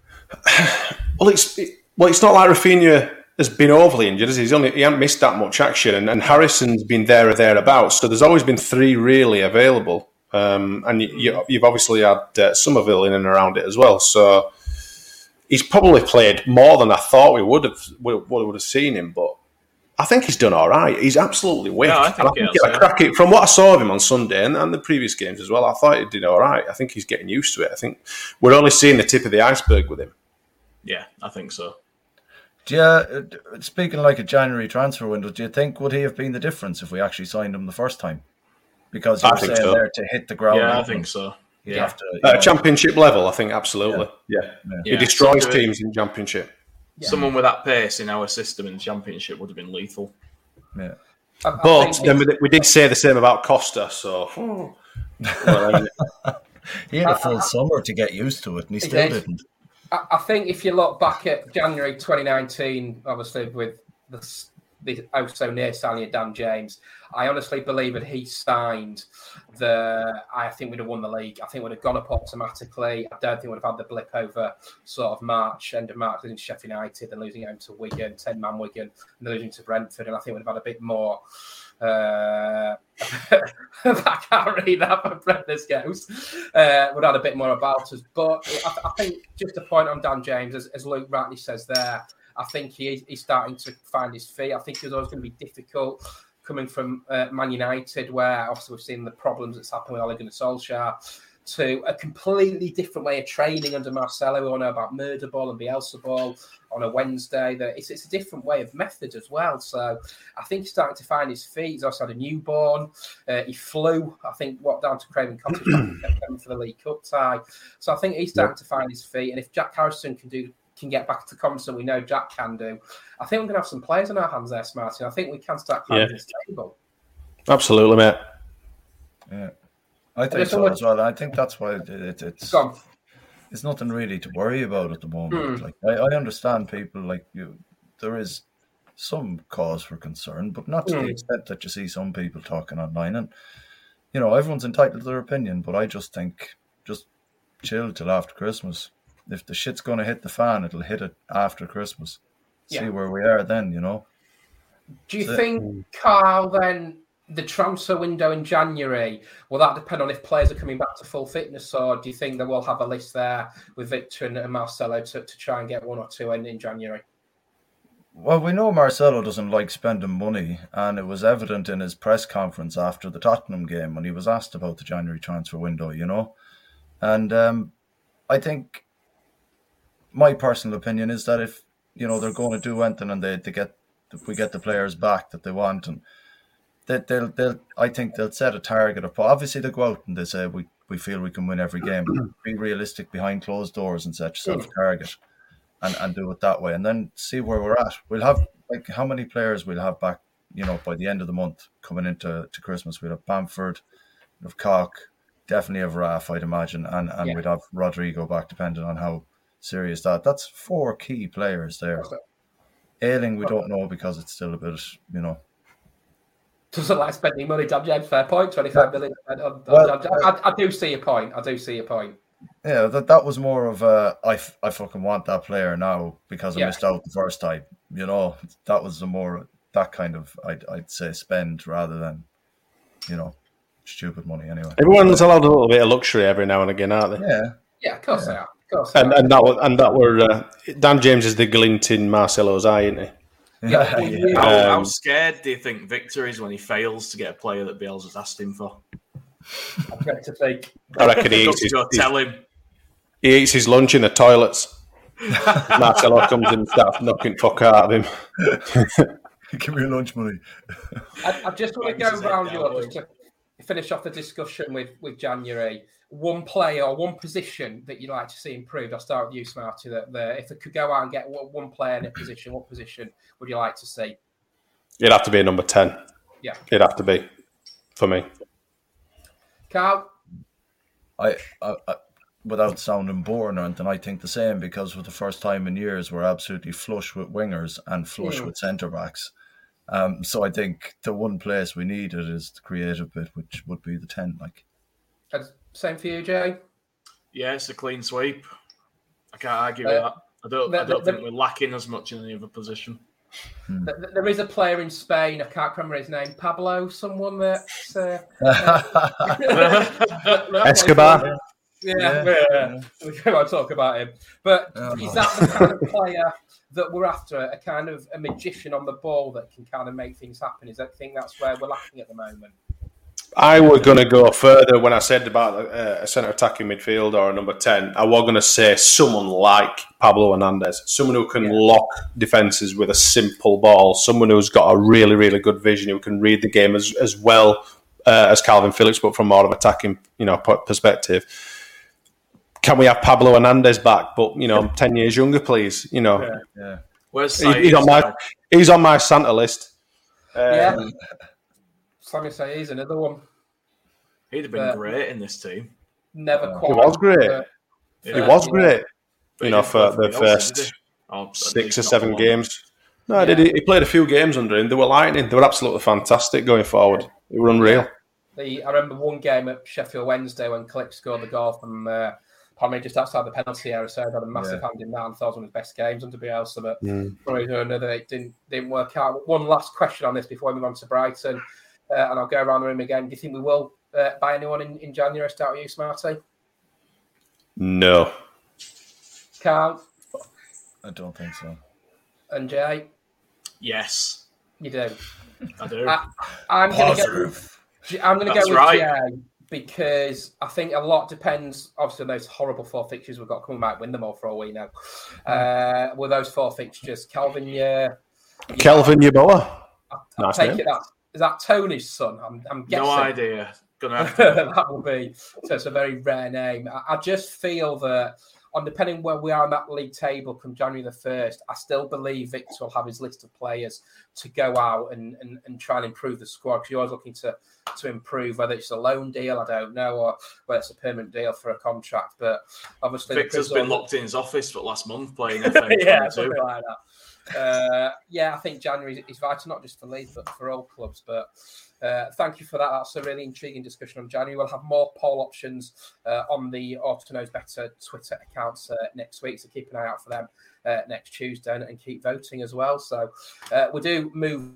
Well, it's it, well, it's not like Rafinha has been overly injured, has he? He's only he hasn't missed that much action, and, and Harrison's been there or thereabouts. So there's always been three really available, um, and you, you, you've obviously had uh, Somerville in and around it as well. So he's probably played more than I thought we would have would, would have seen him, but I think he's done all right. He's absolutely wicked. Yeah, I think, I think he has, yeah. crack it. From what I saw of him on Sunday and, and the previous games as well, I thought he did all right. I think he's getting used to it. I think we're only seeing the tip of the iceberg with him. Yeah, I think so. Do you, uh, speaking like a January transfer window, do you think would he have been the difference if we actually signed him the first time? Because you were saying so. there to hit the ground. Yeah, I think so. Yeah, have to, uh, know, championship level, I think absolutely. Yeah, yeah. yeah. He yeah. destroys so teams in championship. Yeah. Someone with that pace in our system in the championship would have been lethal. Yeah, I, I but then we did say the same about Costa. So oh. well, he had a full summer to get used to it, and he still did. didn't. I think if you look back at January twenty nineteen, obviously with the, the oh so near signing of Dan James, I honestly believe that he signed the. I think we'd have won the league. I think we'd have gone up automatically. I don't think we'd have had the blip over sort of March, end of March, losing to Sheffield United and losing home to Wigan, ten man Wigan, and losing to Brentford, and I think we'd have had a bit more. Uh, I can't read that, but Brenda's goes. Uh, would add a bit more about us, but I, I think just a point on Dan James, as, as Luke rightly says there, I think he, he's starting to find his feet. I think it was always going to be difficult coming from uh, Man United, where obviously we've seen the problems that's happened with Ole Gunnar Solskjaer, to a completely different way of training under Marcelo. We all know about Murder Ball and Bielsa Ball on a Wednesday. That it's, it's a different way of method as well. So I think he's starting to find his feet. He's also had a newborn. Uh, he flew, I think, what down to Craven Cottage for the League Cup tie. So I think he's starting yep. to find his feet. And if Jack Harrison can do can get back to constant, we know Jack can do. I think we're going to have some players on our hands there, Smarty. I think we can start climbing yeah. this table. Absolutely, mate. Yeah. I think so as well. I think that's why it, it, it's it's nothing really to worry about at the moment. Mm. Like I, I understand people like you. There is some cause for concern, but not to mm. the extent that you see some people talking online. And you know, everyone's entitled to their opinion, but I just think just chill till after Christmas. If the shit's going to hit the fan, it'll hit it after Christmas. Yeah. See where we are then. You know. Do you That's think, it. Carl? Then. The transfer window in January, will that depend on if players are coming back to full fitness, or do you think that we'll have a list there with Victor and Marcelo to, to try and get one or two in, in January? Well, we know Marcelo doesn't like spending money, and it was evident in his press conference after the Tottenham game when he was asked about the January transfer window, you know. And um, I think my personal opinion is that if, you know, they're going to do anything and they, they get, if we get the players back that they want, and They, they'll, they'll, I think they'll set a target of. Obviously, they go out and they say we, we feel we can win every game. Be realistic behind closed doors and set yourself a target, and, and do it that way, and then see where we're at. We'll have like how many players we'll have back, you know, by the end of the month coming into to Christmas. We'll have Bamford, we'll have Koch, definitely have Raf, I'd imagine, and and yeah. we'd have Rodrigo back, depending on how serious that. That's four key players there. Ayling, we don't know because it's still a bit, you know. Doesn't like spending money, Dan James. Fair point. Twenty-five million. On, on, well, on, I, I do see your point. I do see your point. Yeah, that that was more of a I, I fucking want that player now because I yeah. missed out the first time. You know, that was the more that kind of I'd I'd say spend rather than, you know, stupid money anyway. Everyone's allowed a little bit of luxury every now and again, aren't they? Yeah, yeah, of course yeah. they are. Of course, and, they and that was and that were uh, Dan James is the glint in Marcelo's eye, isn't he? Yeah, yeah. How, um, how scared do you think Victor is when he fails to get a player that Bielsa's asked him for? I've got to think. I reckon he eats his, tell him. He eats his lunch in the toilets. Marcelo comes in and starts knocking fuck out of him. Give me your lunch money. I, I just want to go around you just to finish off the discussion with, with January. One player or one position that you'd like to see improved. I'll start with you, Smarty. That the, if they could go out and get one player in a position, what position would you like to see? It'd have to be a number ten. Yeah. It'd have to be, for me. Carl? I, I, I without sounding boring or anything, I think the same, because for the first time in years, we're absolutely flush with wingers and flush mm. with centre-backs. Um, so I think the one place we need it is the creative bit, which would be the tent. Like, same for you, Jay. Yeah, it's a clean sweep. I can't argue Uh, with that. I don't. the- I don't the- think we're lacking as much in any other position. hmm. Th- There is a player in Spain, I can't remember his name, Pablo, someone that's. Uh, uh, Escobar. Yeah, Yeah. yeah. we can't talk about him. But Oh. is that the kind of player that we're after? A kind of a magician on the ball that can kind of make things happen? Is that, I think that's where we're lacking at the moment. I was going to go further when I said about a, a centre attacking midfield or a number ten. I was going to say someone like Pablo Hernandez, someone who can Yeah. lock defences with a simple ball, someone who's got a really, really good vision, who can read the game as, as well uh, as Calvin Phillips, but from more of an attacking, you know, perspective. Can we have Pablo Hernandez back? But you know, ten years younger, please. You know, Yeah. Yeah. Where's he, he's on my he's on my Santa list. Um, Yeah. Sammy Say's another one. He'd have been Uh, great in this team. Never He quite. was great. uh, He Yeah. was yeah. great. But You he know, didn't for play the for Chelsea, first did he? Or at six least or not seven for long. games. No, Yeah. did he, he played a few games under him. They were lightning. They were absolutely fantastic going forward. They were unreal. The, I remember one game at Sheffield Wednesday when Click scored the goal from uh, probably just outside the penalty area. So I had a massive Yeah. hand in that and thought it was one of his best games under Bielsa. But Mm. for reason or another, it didn't didn't work out. One last question on this before we move on to Brighton, uh, and I'll go around the room again. Do you think we will uh, buy anyone in, in January? Start with you, Smarty. No. Carl I don't think so. and Jay. Yes, You do. I do. I, I'm going to go. Positive. I'm going to go That's with right. Jay because I think a lot depends, obviously, on those horrible four fixtures we've got coming. Might win them all for all we know. Uh, with those four fixtures, Calvin, yeah, Kelvin Yeboah. I Nice take name. it that is that Tony's son. I'm, I'm guessing No idea. Gonna have to. that will be. So it's a very rare name. I, I just feel that. On depending where we are on that league table come January the first, I still believe Victor will have his list of players to go out and, and, and try and improve the squad. Because you're always looking to, to improve, whether it's a loan deal, I don't know, or whether it's a permanent deal for a contract. But obviously, the Victor's result- been locked in his office for last month playing F A yeah, twenty-two. something like that. Uh, yeah, I think January is vital, not just for Leeds, but for all clubs. But uh, thank you for that. That's a really intriguing discussion on January. We'll have more poll options uh, on the Auto Knows Better Twitter accounts uh, next week, so keep an eye out for them uh, next Tuesday and, and keep voting as well. So uh, we do move.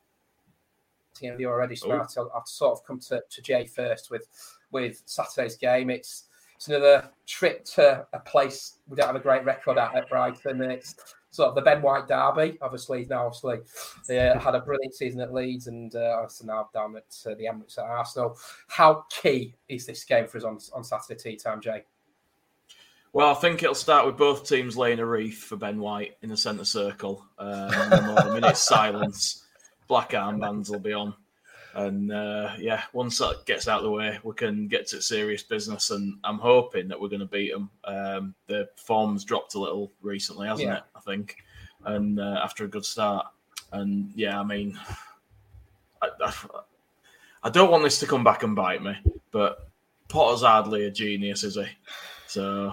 You already smart. I'll, I'll sort of come to, to Jay first with with Saturday's game. It's it's another trip to a place we don't have a great record at at Brighton. It's sort of the Ben White derby. Obviously, he's now obviously they uh, had a brilliant season at Leeds and uh, also now down at uh, the Emirates at Arsenal. How key is this game for us on, on Saturday tea time, Jay? Well, I think it'll start with both teams laying a wreath for Ben White in the centre circle. Um, and more a minute's silence. Black armbands will be on. And uh, yeah, once that gets out of the way, we can get to serious business. And I'm hoping that we're going to beat them. Um, the form's dropped a little recently, hasn't Yeah. it? I think. And uh, after a good start. And yeah, I mean, I, I, I don't want this to come back and bite me, but Potter's hardly a genius, is he? So.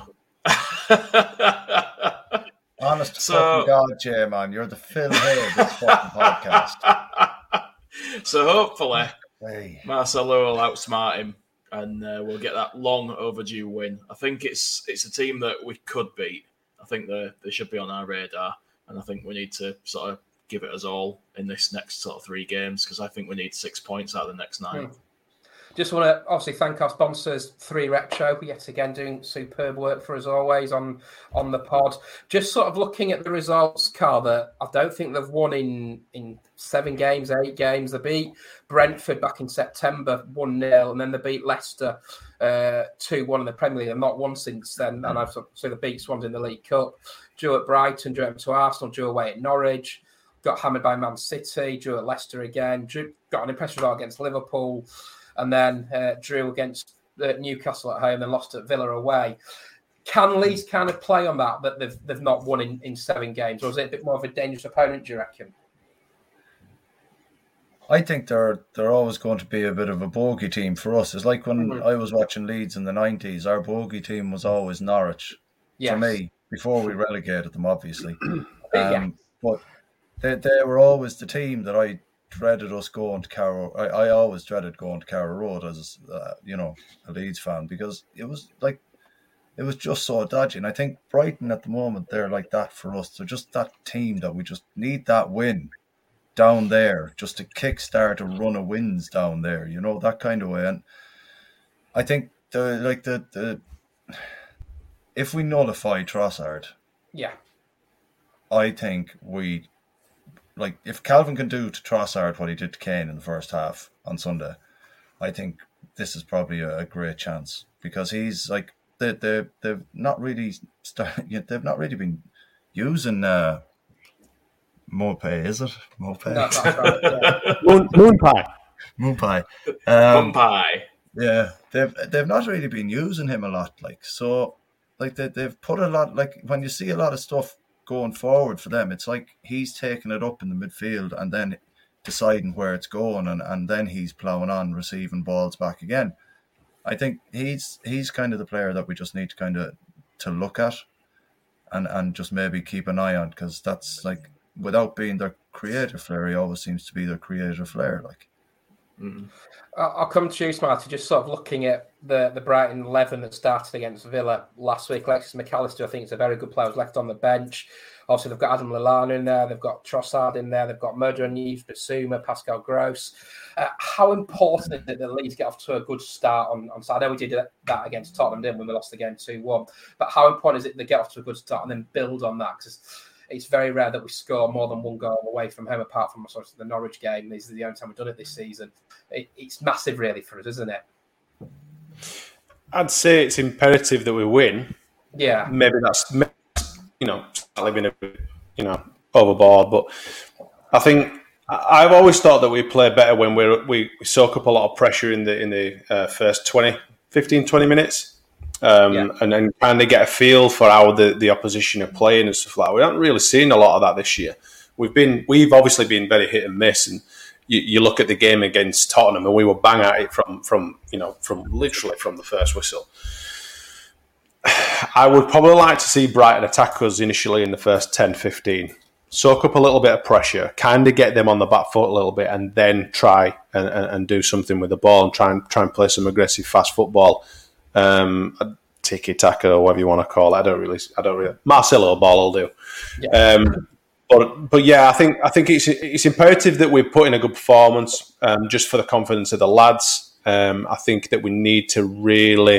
Honest to So- fucking God, Jay, man, you're the Phil Hay of this fucking podcast. So hopefully Hey. Marcelo will outsmart him and uh, we'll get that long overdue win. I think it's it's a team that we could beat. I think they they should be on our radar, and I think we need to sort of give it us all in this next sort of three games because I think we need six points out of the next nine. Hmm. Just want to obviously thank our sponsors, Three Retro, yet again doing superb work for us always on, on the pod. Just sort of looking at the results, Carl, that I don't think they've won in, in seven games, eight games. They beat Brentford back in September one nil, and then they beat Leicester uh, two one in the Premier League. They've not won since then, and I've sort of seen the beat Swans in the League Cup. Drew at Brighton, drew to Arsenal, drew away at Norwich, got hammered by Man City, drew at Leicester again, drew, got an impressive result against Liverpool, and then uh, drew against uh, Newcastle at home and lost at Villa away. Can Leeds kind of play on that, that they've they've not won in, in seven games? Or is it a bit more of a dangerous opponent, do you reckon? I think they're they're always going to be a bit of a bogey team for us. It's like when Mhm. I was watching Leeds in the nineties, our bogey team was always Norwich, Yes. for me, before we relegated them, obviously. Yeah. Um, but they, they were always the team that I dreaded us going to Carrow. I, I always dreaded going to Carrow Road as uh, you know a Leeds fan because it was like it was just so dodgy. And I think Brighton at the moment they're like that for us. They're just that team that we just need that win down there just to kickstart a run of wins down there. You know, that kind of way. And I think the like the the if we nullify Trossard, yeah, I think we. Like, if Calvin can do to Trossard what he did to Kane in the first half on Sunday, I think this is probably a, a great chance because he's like they they they've not really start, they've not really been using uh, Mopay, is it Mopay? No, that's right, yeah. Moon, moon pie, moon pie, um, moon pie. Yeah, they've they've not really been using him a lot. Like so, like they they've put a lot. Like when you see a lot of stuff going forward for them, it's like he's taking it up in the midfield and then deciding where it's going, and, and then he's ploughing on, receiving balls back again. I think he's he's kind of the player that we just need to kind of to look at and, and just maybe keep an eye on, because that's like, without being their creative flair, he always seems to be their creative flair. Like, mm-hmm. I'll come to you, Smarty, just sort of looking at the, the Brighton eleven that started against Villa last week. Alexis McAllister, I think, is a very good player, was left on the bench. Also, they've got Adam Lallana in there, they've got Trossard in there, they've got Murder and Yves Bissouma, Pascal Gross. Uh, how important is it that the Leeds get off to a good start on, on Saturday? I know we did that against Tottenham, didn't we? We lost the game two one. But how important is it that they get off to a good start and then build on that? Because it's very rare that we score more than one goal away from home, apart from sort of the Norwich game. These are the only time we've done it this season. It, it's massive, really, for us, isn't it? I'd say it's imperative that we win. Yeah. Maybe that's, you know, living a bit, you know, overboard. But I think I've always thought that we play better when we're, we we soak up a lot of pressure in the in the uh, first twenty, fifteen, twenty minutes. Um, yeah. And then kind of get a feel for how the, the opposition are playing and stuff like that. We haven't really seen a lot of that this year. We've been we've obviously been very hit and miss. And you, you look at the game against Tottenham, and we were bang at it from from you know from literally from the first whistle. I would probably like to see Brighton attack us initially in the first ten, fifteen, soak up a little bit of pressure, kind of get them on the back foot a little bit, and then try and, and, and do something with the ball and try and try and play some aggressive, fast football. Um, tiki taka or whatever you want to call it. I don't really, I don't really. Marcelo ball will do. Yeah. Um, but but yeah, I think I think it's it's imperative that we put in a good performance, um, just for the confidence of the lads. Um, I think that we need to really.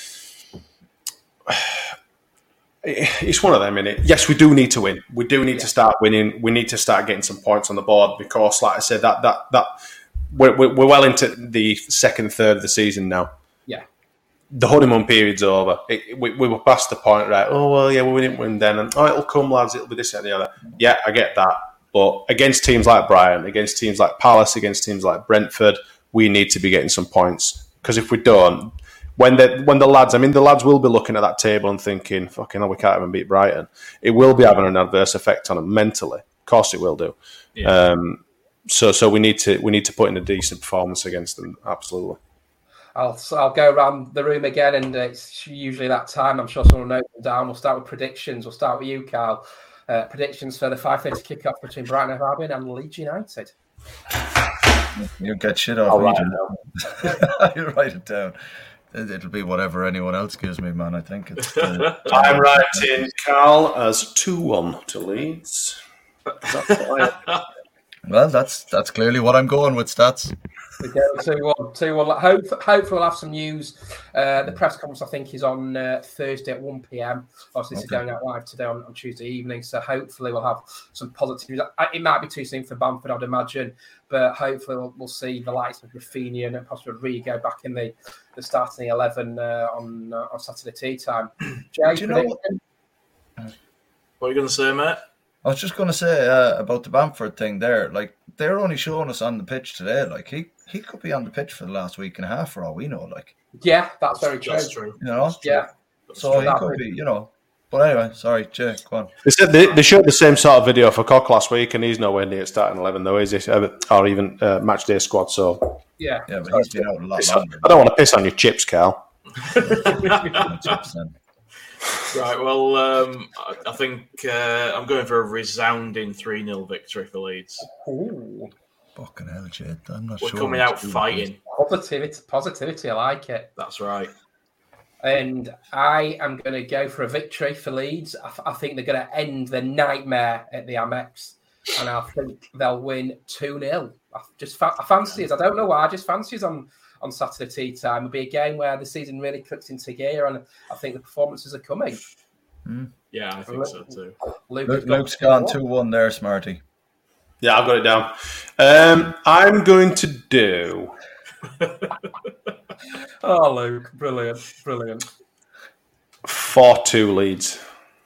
It's one of them, innit? Yes, we do need to win. We do need yeah. to start winning. We need to start getting some points on the board because, like I said, that that that we're we're well into the second third of the season now. The honeymoon period's over. It, we, we were past the point, right? Oh, well, yeah, we didn't win then. And, oh, it'll come, lads. It'll be this and the other. Yeah, I get that. But against teams like Brighton, against teams like Palace, against teams like Brentford, we need to be getting some points. Because if we don't, when the, when the lads, I mean, the lads will be looking at that table and thinking, fucking hell, we can't even beat Brighton. It will be having an adverse effect on them mentally. Of course it will do. Yeah. Um, so so we need to we need to put in a decent performance against them, absolutely. I'll I'll go around the room again, and it's usually that time. I'm sure someone will note them down. We'll start with predictions. We'll start with you, Carl. Uh, predictions for the five thirty kickoff between Brighton and Albion and Leeds United. You get shit off. I'll write it down. You write it down. It'll be whatever anyone else gives me, man. I think it's. Uh, I'm writing Carl as two one to Leeds. Well, that's that's clearly what I'm going with, stats. We go two one, two one. Hope, hopefully, we'll have some news. Uh, the press conference, I think, is on uh, Thursday at one p.m. Obviously, this okay. is going out live today on, on Tuesday evening. So, hopefully, we'll have some positive news. It might be too soon for Bamford, I'd imagine. But hopefully, we'll, we'll see the likes of Rafinha and possibly Rodrigo back in the, the starting eleven uh, on uh, on Saturday tea time. Jay, Do you know what? what are you going to say, mate? I was just going to say uh, about the Bamford thing there. Like, they're only showing us on the pitch today. Like, he, he could be on the pitch for the last week and a half for all we know. Like, yeah, that's very true. That's true. You know? Yeah. So he could be, you know. But anyway, sorry, Jay, go on. They said they, they showed the same sort of video for Cock last week, and he's nowhere near starting eleven, though, is he? Or even uh, match day squad. So yeah, yeah, but he's been out a lot longer. I don't want to piss on your chips, Carl. Right, well, um, I, I think uh, I'm going for a resounding three nil victory for Leeds. Ooh. Fucking hell, Jade. I'm not We're sure. We're coming out fighting. Positivity, positivity. I like it. That's right. And I am going to go for a victory for Leeds. I, th- I think they're going to end the nightmare at the Amex, and I think they'll win two nil. I just fa- I fancy it. I don't know why. I just fancy it on, on Saturday tea time. It'll be a game where the season really clicks into gear, and I think the performances are coming. Hmm. Yeah, I think Luke, so too. Luke Luke, Luke's gone two one there, Smarty. Yeah, I've got it down. Um, I'm going to do... Oh, Luke, brilliant, brilliant. four two Leeds.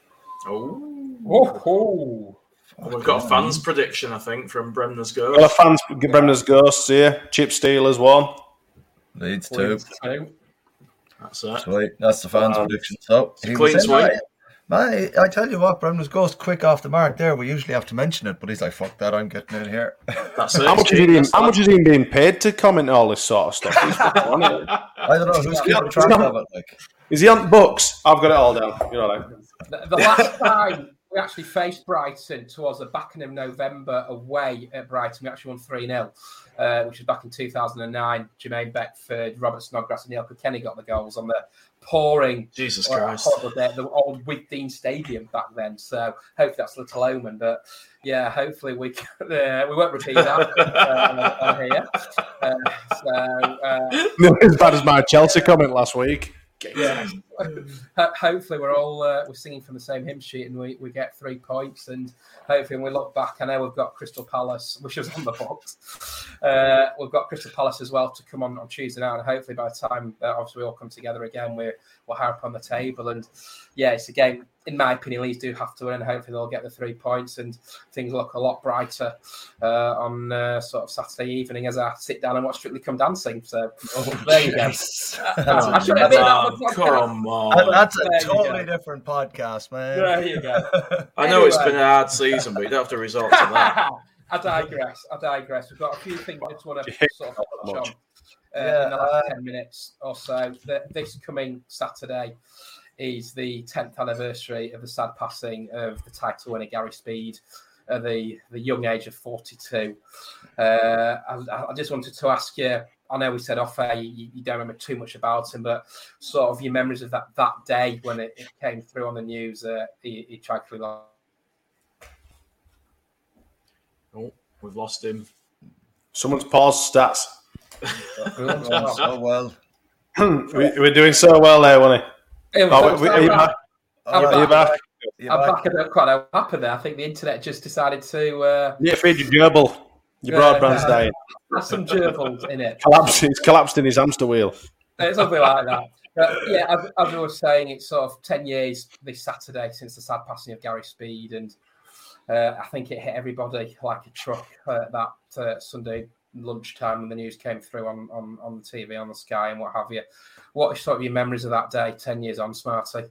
Oh. Oh, oh. Well, we've got a fans prediction, I think, from Bremner's Ghost. Got a fans, Bremner's Ghosts here. Chip Steelers one. Leeds two. Leeds two. That's it. Sweet. That's the fans Um, prediction. So, it's a clean sweep. Man, I tell you what, Bremner's Ghost quick off the mark there. We usually have to mention it, but he's like, fuck that, I'm getting in here. That's it. How much, is he being, how much is he being paid to comment all this sort of stuff? I don't know, who's keeping track of it? Like, is he on books? I've got it all down. You know, like. The, the last time we actually faced Brighton towards the back end of November away at Brighton, we actually won three nil, uh, which was back in two thousand nine. Jermaine Beckford, Robert Snodgrass and Neil Kilkenny got the goals on the pouring Jesus uh, Christ. the, the old Wigdean Stadium back then. So hopefully that's a little omen. But yeah, hopefully we can, uh, we won't repeat that uh, on here. Uh, so uh, Not as bad as my Chelsea comment last week. Yeah. Hopefully we're all uh, we're singing from the same hymn sheet and we, we get three points, and hopefully when we look back, I know we've got Crystal Palace, which was on the box. Uh, we've got Crystal Palace as well to come on on Tuesday night, and hopefully by the time uh, obviously we all come together again, we're we're higher up on the table. And yeah, it's a game, in my opinion, Leeds do have to win, and hopefully they'll get the three points and things look a lot brighter uh, on uh, sort of Saturday evening as I sit down and watch Strictly Come Dancing. So oh, there you go. uh, I should have been on the Come on. That, that's a There totally different podcast, man. There you go. I know Anyway. It's been a hard season, but you don't have to resort to that. I digress. I digress. We've got a few things I just want to sort of touch on uh, Yeah, in the last uh, ten minutes or so. The, this coming Saturday is the tenth anniversary of the sad passing of the title winner Gary Speed at the, the young age of forty-two. Uh, I, I just wanted to ask you, I know we said off air you, you don't remember too much about him, but sort of your memories of that, that day when it, it came through on the news, uh, he, he tragically lost. Oh, we've lost him. Someone's paused stats. Going so well. we, we're doing so well there, wasn't he? It was, Oh, we- are you back? I'm All Are you back. back? You're I'm back. back. I don't quite know what happened there. I think the internet just decided to uh, Yeah, feed your gerbil. Your Yeah, broadband's yeah. dying. have some gerbils in it. Collapsed, he's collapsed in his hamster wheel. It's something like that. But yeah, as, as I was saying, it's sort of ten years this Saturday since the sad passing of Gary Speed, and uh, I think it hit everybody like a truck uh, that uh, Sunday lunchtime when the news came through on, on, on the T V, on the Sky, and what have you. What are sort of your memories of that day, ten years on, Smarty?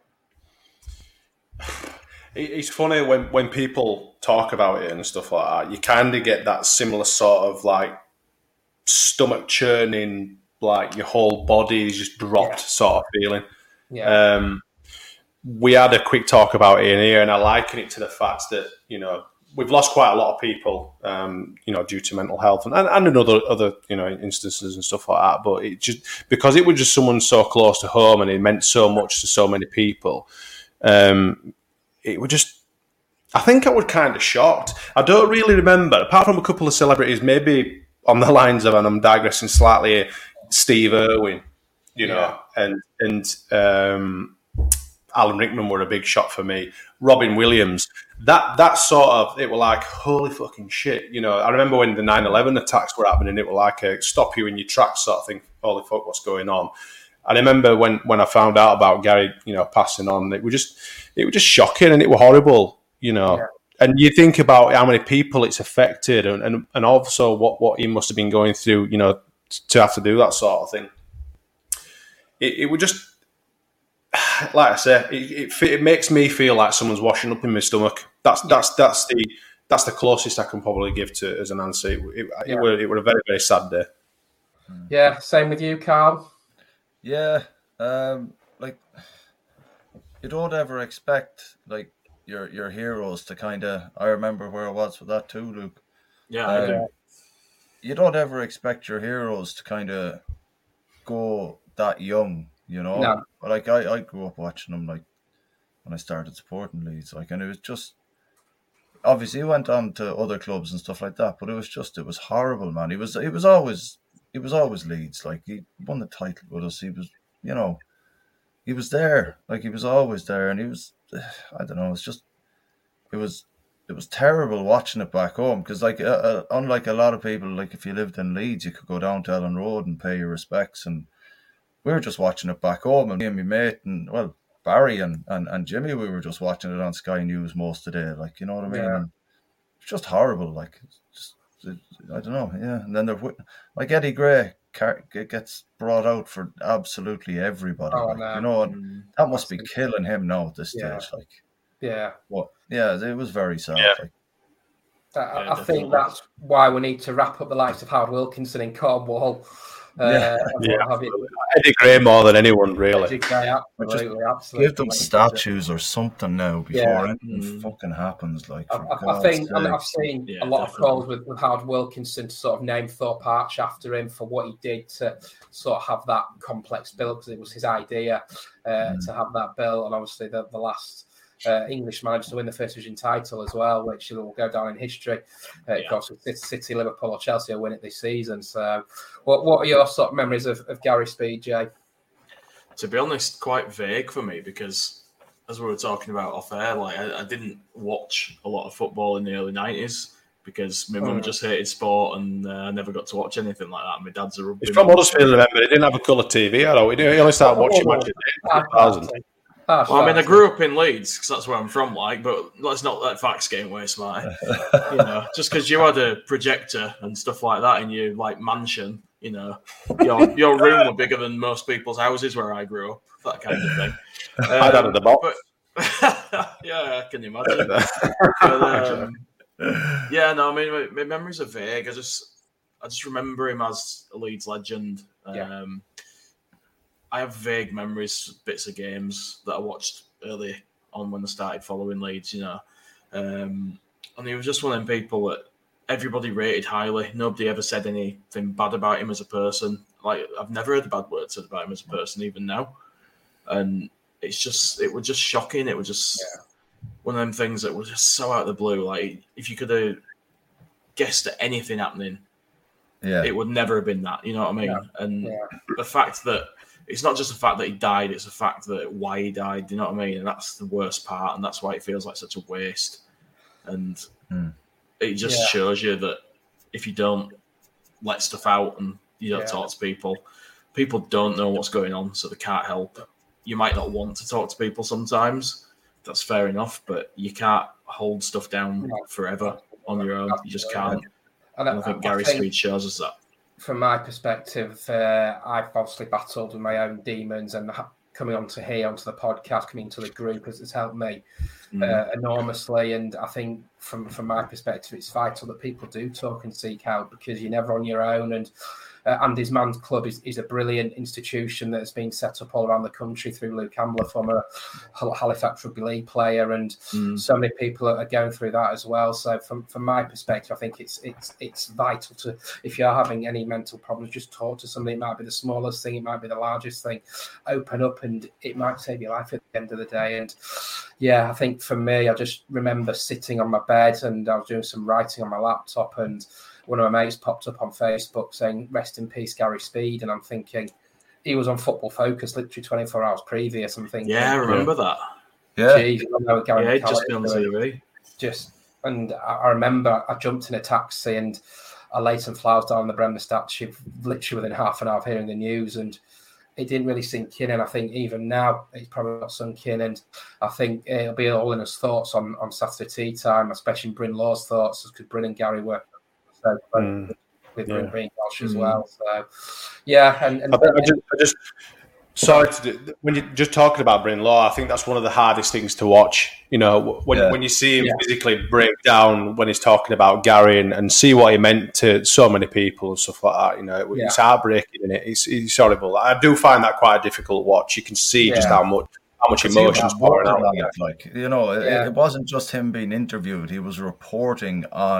It's funny when, when people talk about it and stuff like that, you kind of get that similar sort of like stomach churning, like your whole body is just dropped Yeah. sort of feeling. Yeah. Um, we had a quick talk about it in here, and I liken it to the fact that, you know, we've lost quite a lot of people, um, you know, due to mental health and, and, and in other, other, you know, instances and stuff like that. But it just, because it was just someone so close to home and it meant so much to so many people, um, it was just, I think I was kind of shocked. I don't really remember, apart from a couple of celebrities, maybe on the lines of, and I'm digressing slightly here, Steve Irwin, you know, Yeah. and, and, um, Alan Rickman were a big shot for me. Robin Williams, that that sort of, it were like, holy fucking shit. You know, I remember when the nine eleven attacks were happening, it were like a stop you in your tracks sort of thing. Holy fuck, what's going on? I remember when, when I found out about Gary, you know, passing on, it was just, it was just shocking and it was horrible, you know. Yeah. And you think about how many people it's affected and, and, and also what, what he must have been going through, you know, to have to do that sort of thing. It, it would just, like I say, it, it, it makes me feel like someone's washing up in my stomach. That's that's that's the that's the closest I can probably give to as an answer. It, it, Yeah. it, were, it were a very very sad day. Yeah, same with you, Carl. Yeah, um, like you don't ever expect like your your heroes to kind of. I remember where I was with that too, Luke. Yeah, Um, I do. you don't ever expect your heroes to kind of go that young, you know. No. But like I, I grew up watching them like when I started supporting Leeds, like, and it was just obviously he went on to other clubs and stuff like that, but it was just it was horrible, man. He was he was always he was always Leeds, like he won the title with us. He was, you know, he was there, like he was always there, and he was I don't know, it's just it was. It was terrible watching it back home because, like, uh, uh, unlike a lot of people, like if you lived in Leeds, you could go down to Ellen Road and pay your respects. And we were just watching it back home. And me and my mate and, well, Barry and, and, and Jimmy, we were just watching it on Sky News most of the day. Like, you know what I mean? Yeah. And it's just horrible. Like, just, it, I don't know. Yeah. And then, they're, like, Eddie Gray gets brought out for absolutely everybody. Oh, like, no. You know, and that must be killing him now at this Yeah. stage. Like, Yeah. what? Yeah, it was very sad. Yeah. Like, I, Yeah, I think that's why we need to wrap up the likes of Howard Wilkinson in Cornwall. Uh, Yeah. and Yeah, what have you. Eddie Gray more than anyone, really. Eddie Gray, absolutely, absolutely. give them statues or something now before Yeah. anything Mm. fucking happens. Like, I, for I, I God's think I mean, sake. I've seen Yeah, a lot definitely. of calls with, with Howard Wilkinson to sort of name Thorpe Arch after him for what he did to sort of have that complex bill, because it was his idea uh, Mm. to have that bill, and obviously the, the last uh, English manager to win the first division title as well, which will go down in history. Uh, Yeah. Of course, with City, Liverpool, or Chelsea will win it this season. So, what what are your sort of memories of, of Gary Speed, Jay? To be honest, quite vague for me because, as we were talking about off air, like I, I didn't watch a lot of football in the early nineties because my mum Mm. just hated sport and uh, I never got to watch anything like that. My dad's a rugby He's from man. Huddersfield, remember? He didn't have a colour T V. I know. He only started watching matches in two thousand. Harsh Well, I mean, I facts. grew up in Leeds because that's where I'm from, like, but let's not let facts get away, Smarty. You know, just because you had a projector and stuff like that in your like mansion, you know, your your room were bigger than most people's houses where I grew up, that kind of thing. I'd Um, added the box. but- yeah, I can imagine. But, um, yeah, no, I mean, my, my memories are vague. I just, I just remember him as a Leeds legend. Um, Yeah. I have vague memories, bits of games that I watched early on when I started following Leeds, you know. Um, and he was just one of them people that everybody rated highly. Nobody ever said anything bad about him as a person. Like, I've never heard a bad word said about him as a person, even now. And it's just, it was just shocking. It was just Yeah. one of them things that was just so out of the blue. Like, if you could have guessed at anything happening, yeah, it would never have been that. You know what I mean? Yeah. And Yeah. the fact that it's not just the fact that he died, it's the fact that why he died. You know what I mean? And that's the worst part, and that's why it feels like such a waste. And Mm. it just Yeah. shows you that if you don't let stuff out and you don't Yeah. talk to people, people don't know what's going on, so they can't help. You might not want to talk to people sometimes. That's fair enough, but you can't hold stuff down No. forever on your own. You just can't. And And I think Gary Speed shows us that. From my perspective, uh, I've obviously battled with my own demons, and ha- coming onto here, onto the podcast, coming into the group has, has helped me Mm. uh, enormously. And I think from from my perspective, it's vital that people do talk and seek out, because you're never on your own. And uh, Andy's Man's Club is, is a brilliant institution that's been set up all around the country through Luke Ambler, former Hal- Halifax Rugby League player, and Mm. so many people are going through that as well. So from, from my perspective, I think it's it's it's vital to, if you are having any mental problems, just talk to somebody. It might be the smallest thing, it might be the largest thing. Open up, and it might save your life at the end of the day. And yeah, I think for me, I just remember sitting on my bed and I was doing some writing on my laptop, and one of my mates popped up on Facebook saying, "Rest in peace, Gary Speed." And I'm thinking, he was on Football Focus literally twenty-four hours previous. I'm thinking, Yeah, I remember that. yeah. geez, I know Gary Yeah, he'd just McCallum been on is T doing- V. just and I, I remember I jumped in a taxi and I laid some flowers down on the Bremner statue literally within half an hour of hearing the news, and it didn't really sink in. And I think even now it's probably not sunk in, and I think it'll be all in his thoughts on, on Saturday tea time, especially Bryn Law's thoughts, because Bryn and Gary were so close Mm. with Yeah. Bryn Green Walsh as Mm. well. So yeah, and, and I, I just, I just sorry to do, when you're just talking about Bryn Law, I think that's one of the hardest things to watch. You know, when Yeah. when you see him Yeah. physically break down when he's talking about Gary and, and see what he meant to so many people and stuff like that. You know, it, Yeah. it's heartbreaking, isn't it? It's, it's horrible. I do find that quite a difficult watch. You can see just Yeah. how much how much It's him emotion's pouring out. reporting on it, like, you know, it, Yeah. it wasn't just him being interviewed. He was reporting on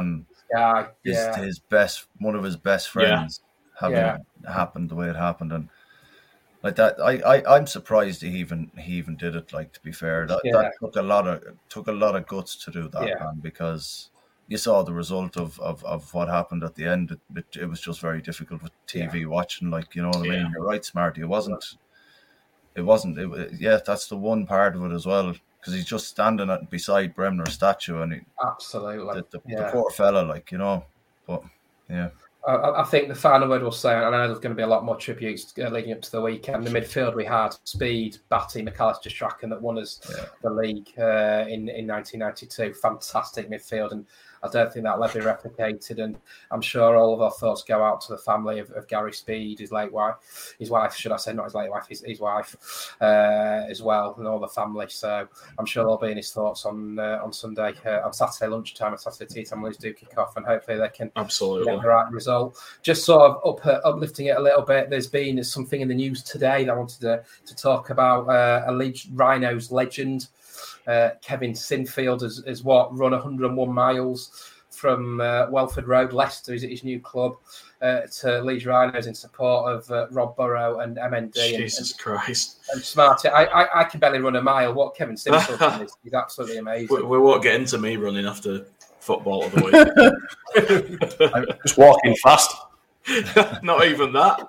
guy. his, Yeah. his best, one of his best friends, Yeah. having Yeah. it happened the way it happened, and like that, I, I, I'm surprised he even he even did it. Like, to be fair, that, Yeah. that took a lot of took a lot of guts to do that, Yeah. man, because you saw the result of, of, of what happened at the end. It, it, it was just very difficult with T V Yeah. watching. Like, you know what I mean? Yeah. You're right, Smarty. It wasn't. It wasn't. It, it- yeah, that's the one part of it as well, because he's just standing at, beside Bremner's statue, and he, Absolutely. the, the, yeah. the poor fella, like, you know. But yeah, I, I think the final word we'll say, and I know there's going to be a lot more tributes uh, leading up to the weekend. The midfield we had Speed, Batty, McAllister, Strachan that won us Yeah. the league uh, in, in nineteen ninety-two. Fantastic midfield, and I don't think that'll ever be replicated. And I'm sure all of our thoughts go out to the family of, of Gary Speed, his late wife, his wife, should I say, not his late wife, his, his wife uh, as well, and all the family. So I'm sure they'll be in his thoughts on uh, on Sunday, uh, on Saturday lunchtime, and Saturday tea time when these do kick off, and hopefully they can Absolutely. get the right result. Just sort of up, uh, uplifting it a little bit. There's been something in the news today that I wanted to, to talk about. Uh, a Leeds Rhinos legend, uh, Kevin Sinfield, has, has what run one hundred one miles from uh, Welford Road, Leicester, is his new club, uh, to Leeds Rhinos in support of uh, Rob Burrow and M N D. Jesus and, Christ. and Smarty. I, I, I can barely run a mile. What Kevin Sinfield is, he's absolutely amazing. We, we won't get into me running after football of the week. Just walking fast. Not even that.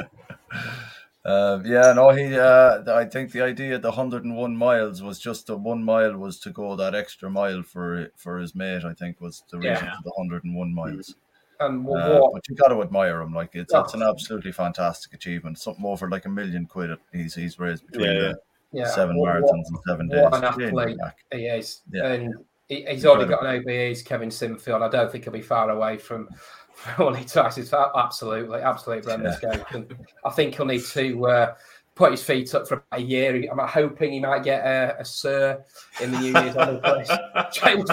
uh, yeah, no, he. Uh, I think the idea of the one hundred one miles was just the one mile was to go that extra mile for for his mate. I think was the reason Yeah. for the one hundred one miles. And what, Uh, but you got to admire him. Like, it's Oh. it's an absolutely fantastic achievement. Something over like a million quid he's he's raised between Yeah, yeah. the yeah, seven what- marathons in seven days. What an It's really athlete back. he is. Yeah. And he, he's already Incredible. got an O B Es, Kevin Sinfield. I don't think he'll be far away from what he tries. It's absolutely, absolutely Brendan's game. And I think he'll need to uh, put his feet up for about a year. I'm hoping he might get a, a Sir in the New Year's Olympics. James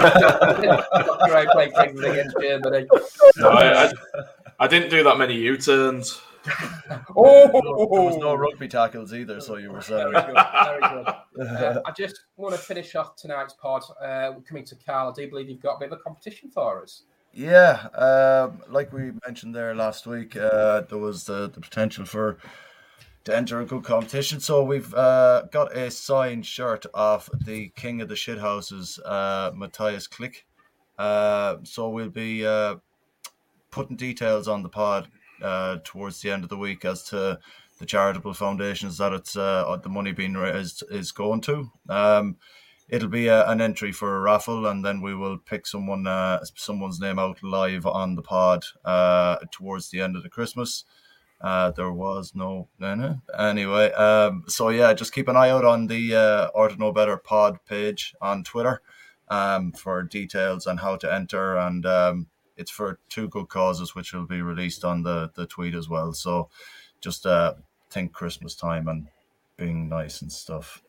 White played England against Germany. No, I, I, I didn't do that many U-turns. Oh, There was no rugby tackles either, so you were saying. Very good, very good. Uh, I just want to finish off tonight's pod. Uh, coming to Carl, I do believe you've got a bit of a competition for us. Yeah, um, like we mentioned there last week, uh, there was the, the potential for to enter a good competition. So we've uh, got a signed shirt off the King of the Shithouses, uh, Matthias Click. Uh, so we'll be uh, putting details on the pod uh, towards the end of the week as to the charitable foundations that it's uh, the money being raised is going to. Um, It'll be a, an entry for a raffle, and then we will pick someone, uh, someone's name out live on the pod uh, towards the end of the Christmas. Uh, there was no, no, no. Anyway, um, so yeah, just keep an eye out on the uh, Or to Know Better pod page on Twitter um, for details on how to enter, and um, it's for two good causes, which will be released on the, the tweet as well. So just uh, think Christmas time and being nice and stuff.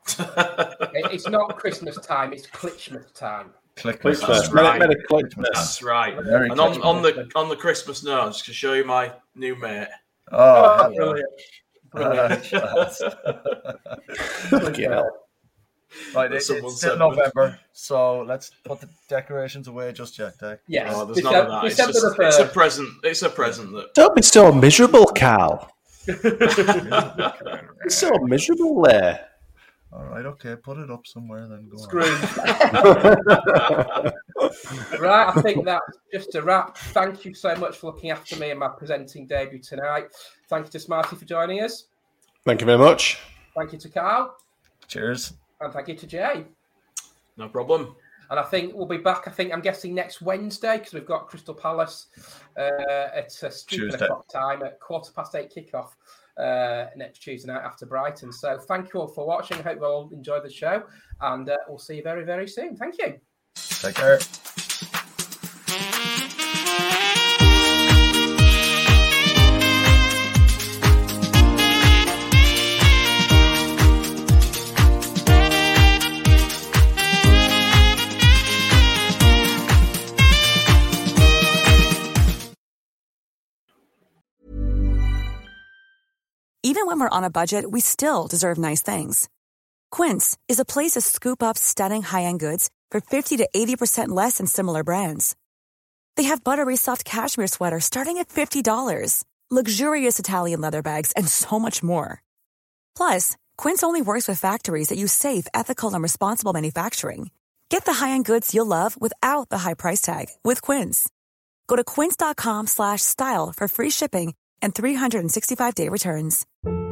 It's not Christmas time, it's Clitchmas time. Clickmas. That's right. Merry Clickmas. That's right. Very And on, good. on the on the Christmas note, I'm just going to show you my new mate. Oh, hello. brilliant. Brilliant. Yeah. Right, it, Someone it's still said- November, so let's put the decorations away just yet, Dave. Yes. Oh, there's none of that. It's, December just, the it's a third. present. It's a present that. Don't be so miserable, Carl. It's so miserable there. All right, okay, put it up somewhere then. Go on. Scrooge. Right, I think that's just a wrap. Thank you so much for looking after me and my presenting debut tonight. Thank you to Smarty for joining us. Thank you very much. Thank you to Carl. Cheers. And thank you to Jay. No problem. And I think we'll be back, I think, I'm guessing next Wednesday, because we've got Crystal Palace uh, at a stupid Tuesday. o'clock time at quarter past eight kickoff uh, next Tuesday night after Brighton. So thank you all for watching. I hope you all enjoyed the show. And uh, we'll see you very, very soon. Thank you. Take care. Even when we're on a budget, we still deserve nice things. Quince is a place to scoop up stunning high-end goods for fifty to eighty percent less than similar brands. They have buttery soft cashmere sweaters starting at fifty dollars, luxurious Italian leather bags, and so much more. Plus, Quince only works with factories that use safe, ethical, and responsible manufacturing. Get the high-end goods you'll love without the high price tag with Quince. Go to quince.com slash style for free shipping and three sixty-five day returns.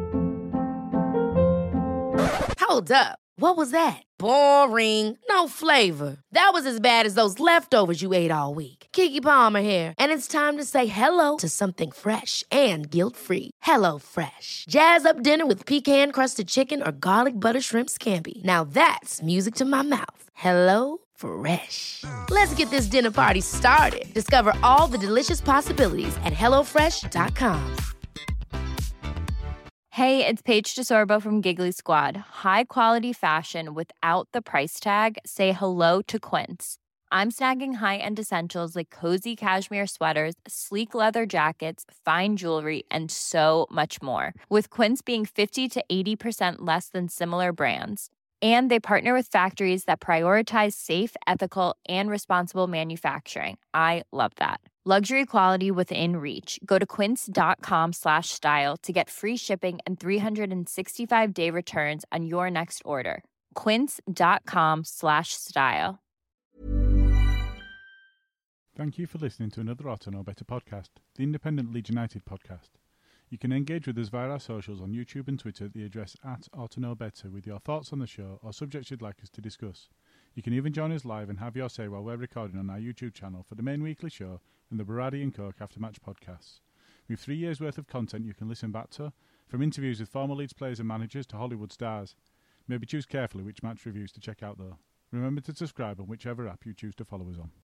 Hold up. What was that? Boring. No flavor. That was as bad as those leftovers you ate all week. Keke Palmer here, and it's time to say hello to something fresh and guilt-free. Hello Fresh. Jazz up dinner with pecan-crusted chicken or garlic butter shrimp scampi. Now that's music to my mouth. Hello Fresh. Let's get this dinner party started. Discover all the delicious possibilities at hello fresh dot com. Hey, it's Paige DeSorbo from Giggly Squad. High quality fashion without the price tag. Say hello to Quince. I'm snagging high-end essentials like cozy cashmere sweaters, sleek leather jackets, fine jewelry, and so much more. With Quince being fifty to eighty percent less than similar brands. And they partner with factories that prioritize safe, ethical, and responsible manufacturing. I love that. Luxury quality within reach. Go to quince.com slash style to get free shipping and three sixty-five day returns on your next order. Quince.com slash style. Thank you for listening to another Auto Know Better podcast, the independent Leeds United podcast. You can engage with us via our socials on YouTube and Twitter at the address at Auto Know Better with your thoughts on the show or subjects you'd like us to discuss. You can even join us live and have your say while we're recording on our YouTube channel for the main weekly show and the Berardi and Coke Aftermatch podcasts. We have three years' worth of content you can listen back to, from interviews with former Leeds players and managers to Hollywood stars. Maybe choose carefully which match reviews to check out though. Remember to subscribe on whichever app you choose to follow us on.